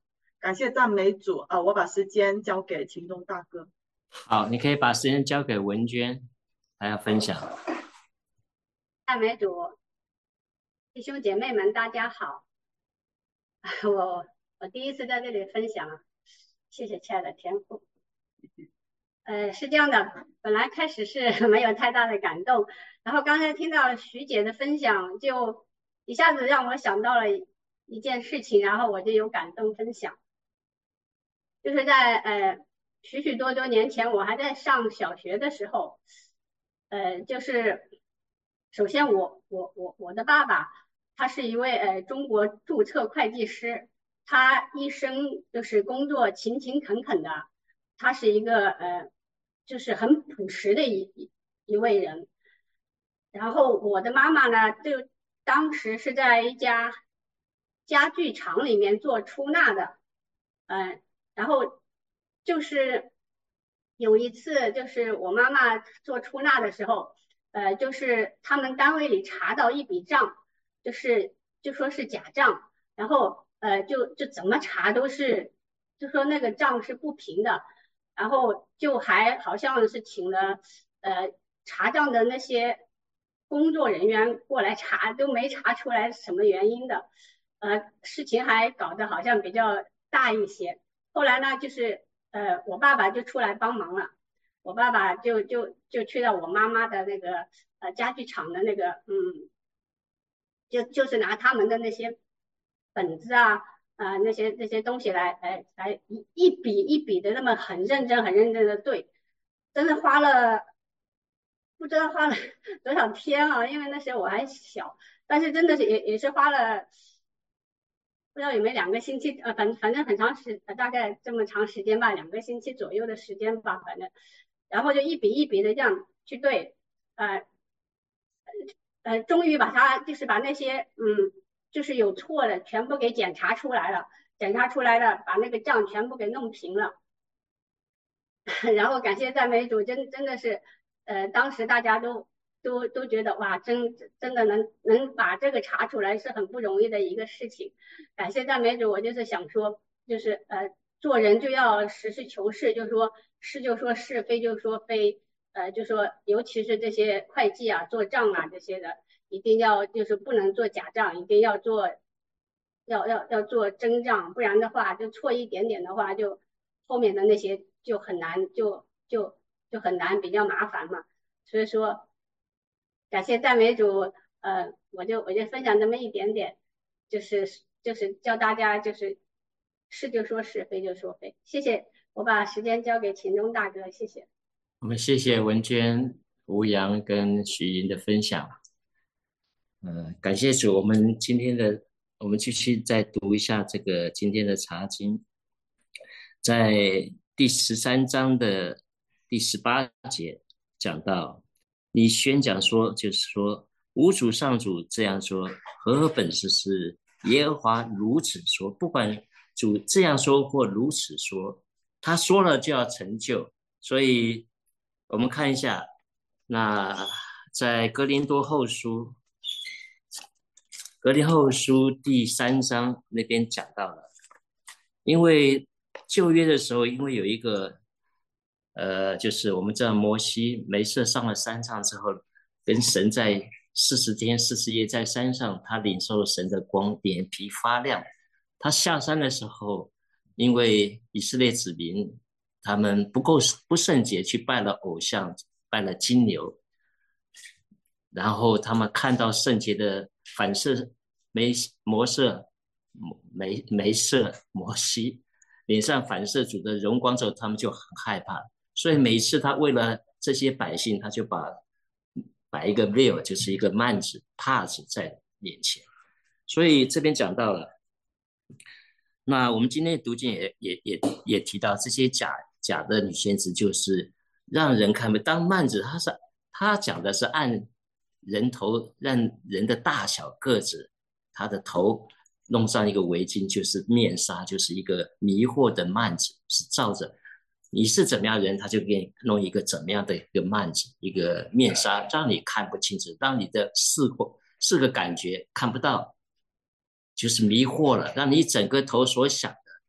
感谢赞美主啊、呃！我把时间交给秦东大哥。 好，你可以把时间交给文娟，还要分享。 赞美主，弟兄姐妹们，大家好。我我第一次在这里分享，谢谢亲爱的天父。呃，是这样的，本来开始是没有太大的感动，然后刚才听到徐姐的分享，就一下子让我想到了一件事情，然后我就有感动分享。就是在呃许许多多年前，我还在上小学的时候，呃，就是首先我我我我的爸爸，他是一位呃中国注册会计师，他一生就是工作勤勤恳恳的，他是一个呃就是很朴实的一一一位人。然后我的妈妈呢，就当时是在一家家具厂里面做出纳的，嗯、呃，然后就是有一次，就是我妈妈做出纳的时候，呃，就是他们单位里查到一笔账，就是就说是假账，然后呃，就就怎么查都是，就说那个账是不平的，然后就还好像是请了呃查账的那些工作人员过来查，都没查出来什么原因的，呃，事情还搞得好像比较大一些。后来呢，就是呃，我爸爸就出来帮忙了，我爸爸就就就去到我妈妈的那个呃家具厂的那个，嗯，就就是拿他们的那些本子啊，啊、呃、那些那些东西来来来一一笔一笔的那么很认真很认真的对，真的花了不知道花了多少天啊，因为那时候我还小，但是真的是也也是花了。不知道有没有两个星期，呃，反反正很长时，呃，大概这么长时间吧，两个星期左右的时间吧，反正，然后就一笔一笔的这样去对，呃，呃，终于把它就是把那些，嗯，就是有错的全部给检查出来了，检查出来了，把那个账全部给弄平了，然后感谢赞美主，真真的是，呃，当时大家都。都都觉得哇，真真的能能把这个查出来是很不容易的一个事情。感谢赞美主，我就是想说，就是呃，做人就要实事求是，就说是就说是，非就说非，呃，就说尤其是这些会计啊、做账啊这些的，一定要就是不能做假账，一定要做要要要做真账，不然的话就错一点点的话，就后面的那些就很难，就就就很难，比较麻烦嘛。所以说。感谢赞美主，呃，我就我就分享这么一点点，就是就是教大家就是是就说是，非就说非。谢谢，我把时间交给秦东大哥，谢谢。 我们谢谢文娟、吴阳跟徐莹的分享。呃，感谢主，我们今天的我们继续再读一下这个今天的查经，在第十三章的第十八节讲到。你宣讲说，就是说，无主上主这样说，和合本是是耶和华如此说，不管主这样说或如此说，他说了就要成就。所以，我们看一下，那在哥林多后书，哥林后书第三章那边讲到了，因为旧约的时候，因为有一个。呃，就是我们知道摩西梅瑟上了山上之后，跟神在四十天四十夜在山上，他领受神的光，脸皮发亮。他下山的时候，因为以色列子民他们不够不圣洁，去拜了偶像，拜了金牛，然后他们看到圣洁的反射梅摩瑟梅梅瑟摩西脸上反射主的荣光之后，他们就很害怕。所以每一次他为了这些百姓，他就把摆一个 veil， 就是一个幔子帕子在面前。所以这边讲到了，那我们今天的读经也也也也提到，这些假假的女先知就是让人看不当幔子，他是他讲的是按人头，让人的大小个子，他的头弄上一个围巾，就是面纱，就是一个迷惑的幔子，是照着。你是怎么样人，他就给你弄一个怎么样的一个幔子，一个面纱，让你看不清楚，让你的视四个感觉看不到，就是迷惑了，让你整个头所想的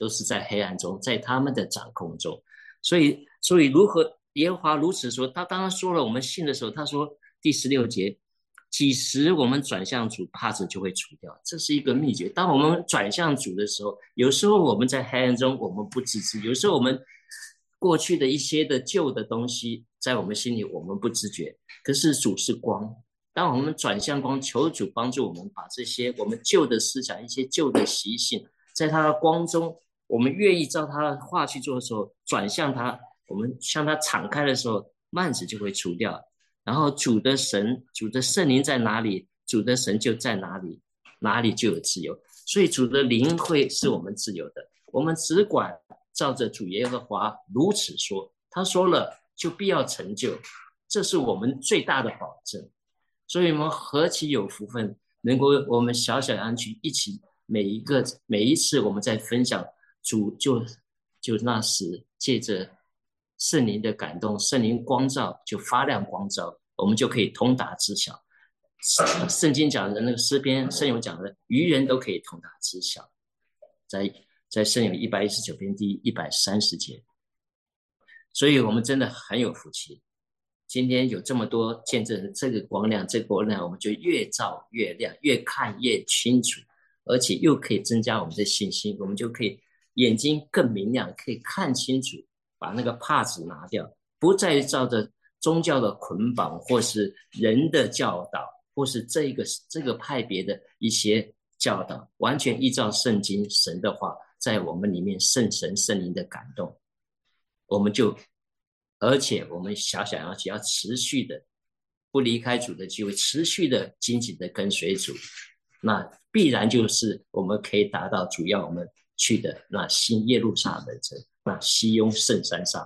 都是在黑暗中，在他们的掌控中。所以，所以如何耶和华如此说？他当然说了，我们信的时候，他说第十六节，几时我们转向主，帕子就会除掉。这是一个秘诀。当我们转向主的时候，有时候我们在黑暗中，我们不自知；有时候我们过去的一些的旧的东西，在我们心里我们不自觉。可是主是光，当我们转向光，求主帮助我们把这些我们旧的思想、一些旧的习性，在他的光中，我们愿意照他的话去做的时候，转向他，我们向他敞开的时候，幔子就会除掉。然后主的神、主的圣灵在哪里，主的神就在哪里，哪里就有自由。所以主的灵会是我们自由的，我们只管照着主耶和华如此说，他说了就必要成就，这是我们最大的保证。所以我们何其有福分，能够我们小小安居一起，每一个每一次我们在分享，主就就那时借着圣灵的感动，圣灵光照就发亮光照，我们就可以通达知晓。圣经讲的那个诗篇，圣咏讲的，愚人都可以通达知晓，在在圣咏一百一十九篇第一百三十节。所以我们真的很有福气。今天有这么多见证，这个光亮，这个光亮，我们就越照越亮，越看越清楚，而且又可以增加我们的信心，我们就可以眼睛更明亮，可以看清楚，把那个帕子拿掉，不再照着宗教的捆绑，或是人的教导，或是这个这个派别的一些教导，完全依照圣经神的话，在我们里面圣神圣灵的感动，我们就而且我们小小要要持续的不离开主的机会，持续的紧紧的跟随主，那必然就是我们可以达到主要我们去的那新耶路撒冷城，那西雍圣山上。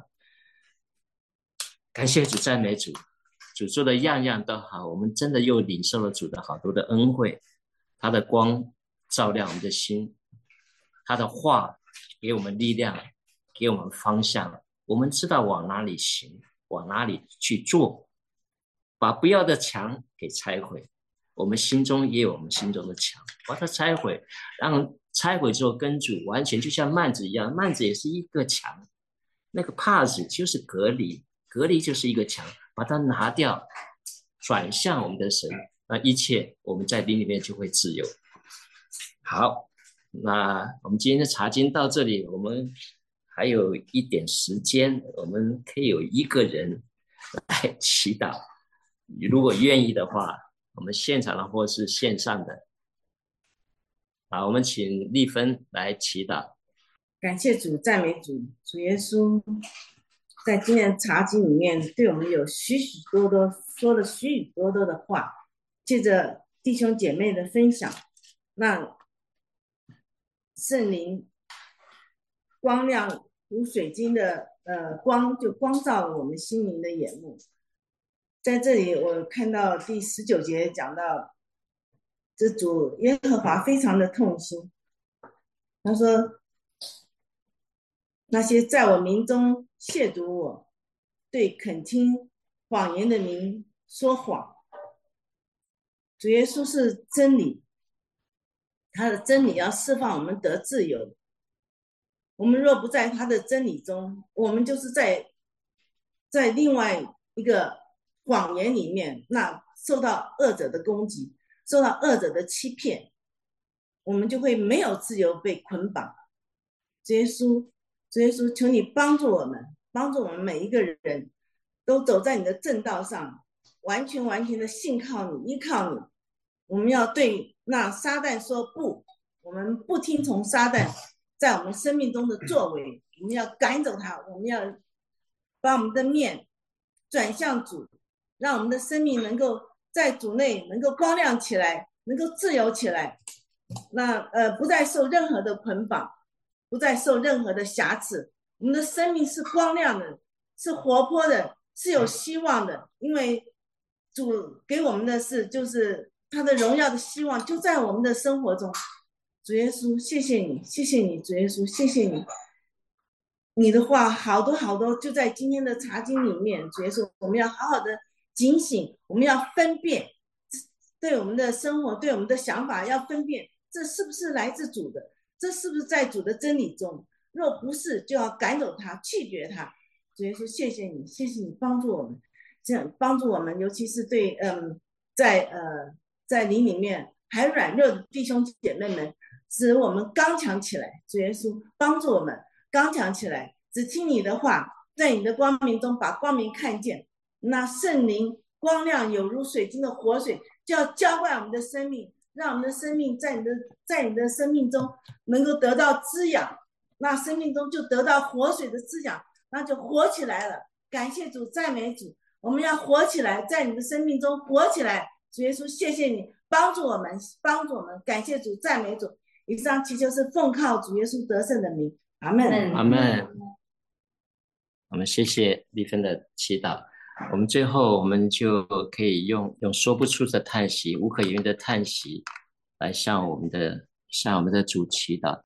感谢主，赞美主，主做的样样都好，我们真的又领受了主的好多的恩惠，他的光照亮我们的心，他的话给我们力量，给我们方向，我们知道往哪里行，往哪里去做，把不要的墙给拆毁。我们心中也有我们心中的墙，把它拆毁，让拆毁之后跟主完全就像幔子一样，幔子也是一个墙，那个帕子就是隔离，隔离就是一个墙，把它拿掉，转向我们的神，那一切我们在灵里面就会自由。好，那我们今天的查经到这里，我们还有一点时间，我们可以有一个人来祈祷，如果愿意的话，我们现场的或是线上的。好，我们请丽芬来祈祷。 感谢主，赞美主，主耶稣在今天查经里面对我们有许许多多说了许许多多的话，借着弟兄姐妹的分享，让圣灵光亮如水晶的呃光就光照了我们心灵的眼目。在这里我看到第十九节讲到，这主耶和华非常的痛心，他说那些在我名中亵渎我，对肯听谎言的民说谎。主耶稣是真理，他的真理要释放我们得自由。我们若不在他的真理中，我们就是在在另外一个谎言里面，那受到恶者的攻击，受到恶者的欺骗，我们就会没有自由，被捆绑。主耶稣主耶稣，求你帮助我们，帮助我们每一个人都走在你的正道上，完全完全的信靠你，依靠你。我们要对那撒旦说不，我们不听从撒旦在我们生命中的作为，我们要赶走他，我们要把我们的面转向主，让我们的生命能够在主内能够光亮起来，能够自由起来，那呃不再受任何的捆绑，不再受任何的瑕疵。我们的生命是光亮的，是活泼的，是有希望的，因为主给我们的是就是他的荣耀的希望就在我们的生活中。主耶稣，谢谢你，谢谢你，主耶稣，谢谢你，你的话好多好多就在今天的查经里面。主耶稣，我们要好好的警醒，我们要分辨，对我们的生活，对我们的想法要分辨，这是不是来自主的， 这是不是在主的真理中？若不是，就要赶走它，拒绝它。主耶稣，谢谢你，谢谢你帮助我们，这样帮助我们，尤其是对嗯，在呃在灵里面还软弱的弟兄姐妹们，使我们刚强起来。主耶稣帮助我们刚强起来，只听你的话，在你的光明中把光明看见。那圣灵光亮有如水晶的活水，就要浇灌我们的生命，让我们的生命在你的在你的生命中能够得到滋养，那生命中就得到活水的滋养，那就活起来了。感谢主，赞美主，我们要活起来，在你的生命中活起来。主耶稣，谢谢你帮助我们，帮助我们，感谢主，赞美主。以上祈求是奉靠主耶稣得胜的名，阿们， 阿们。我们谢谢丽芬的祈祷。我们最后我们就可以用用说不出的叹息、无可言喻的叹息，来向我们的向我们的主祈祷。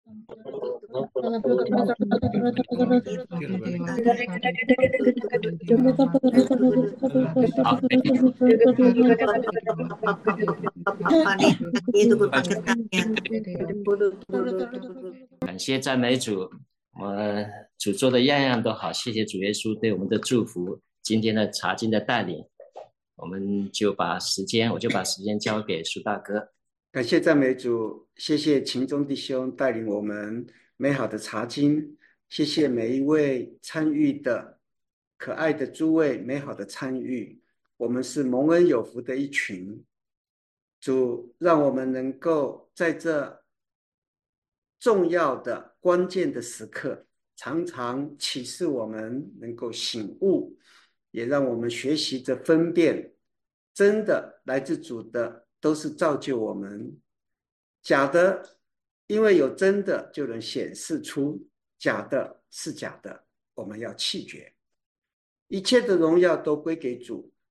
感谢赞美主，我主做的样样都好，谢谢主耶稣对我们的祝福。今天的查经的带领，我们就把时间，我就把时间交给苏大哥。 感谢赞美主，谢谢秦中弟兄带领我们美好的查经，谢谢每一位参与的可爱的诸位美好的参与，我们是蒙恩有福的一群。主让我们能够在这重要的关键的时刻，常常启示我们能够醒悟，也让我们学习着分辨真的来自主的都是造就我们，假的因为有真的就能显示出假的是假的，我们要弃绝。一切的荣耀都归给主，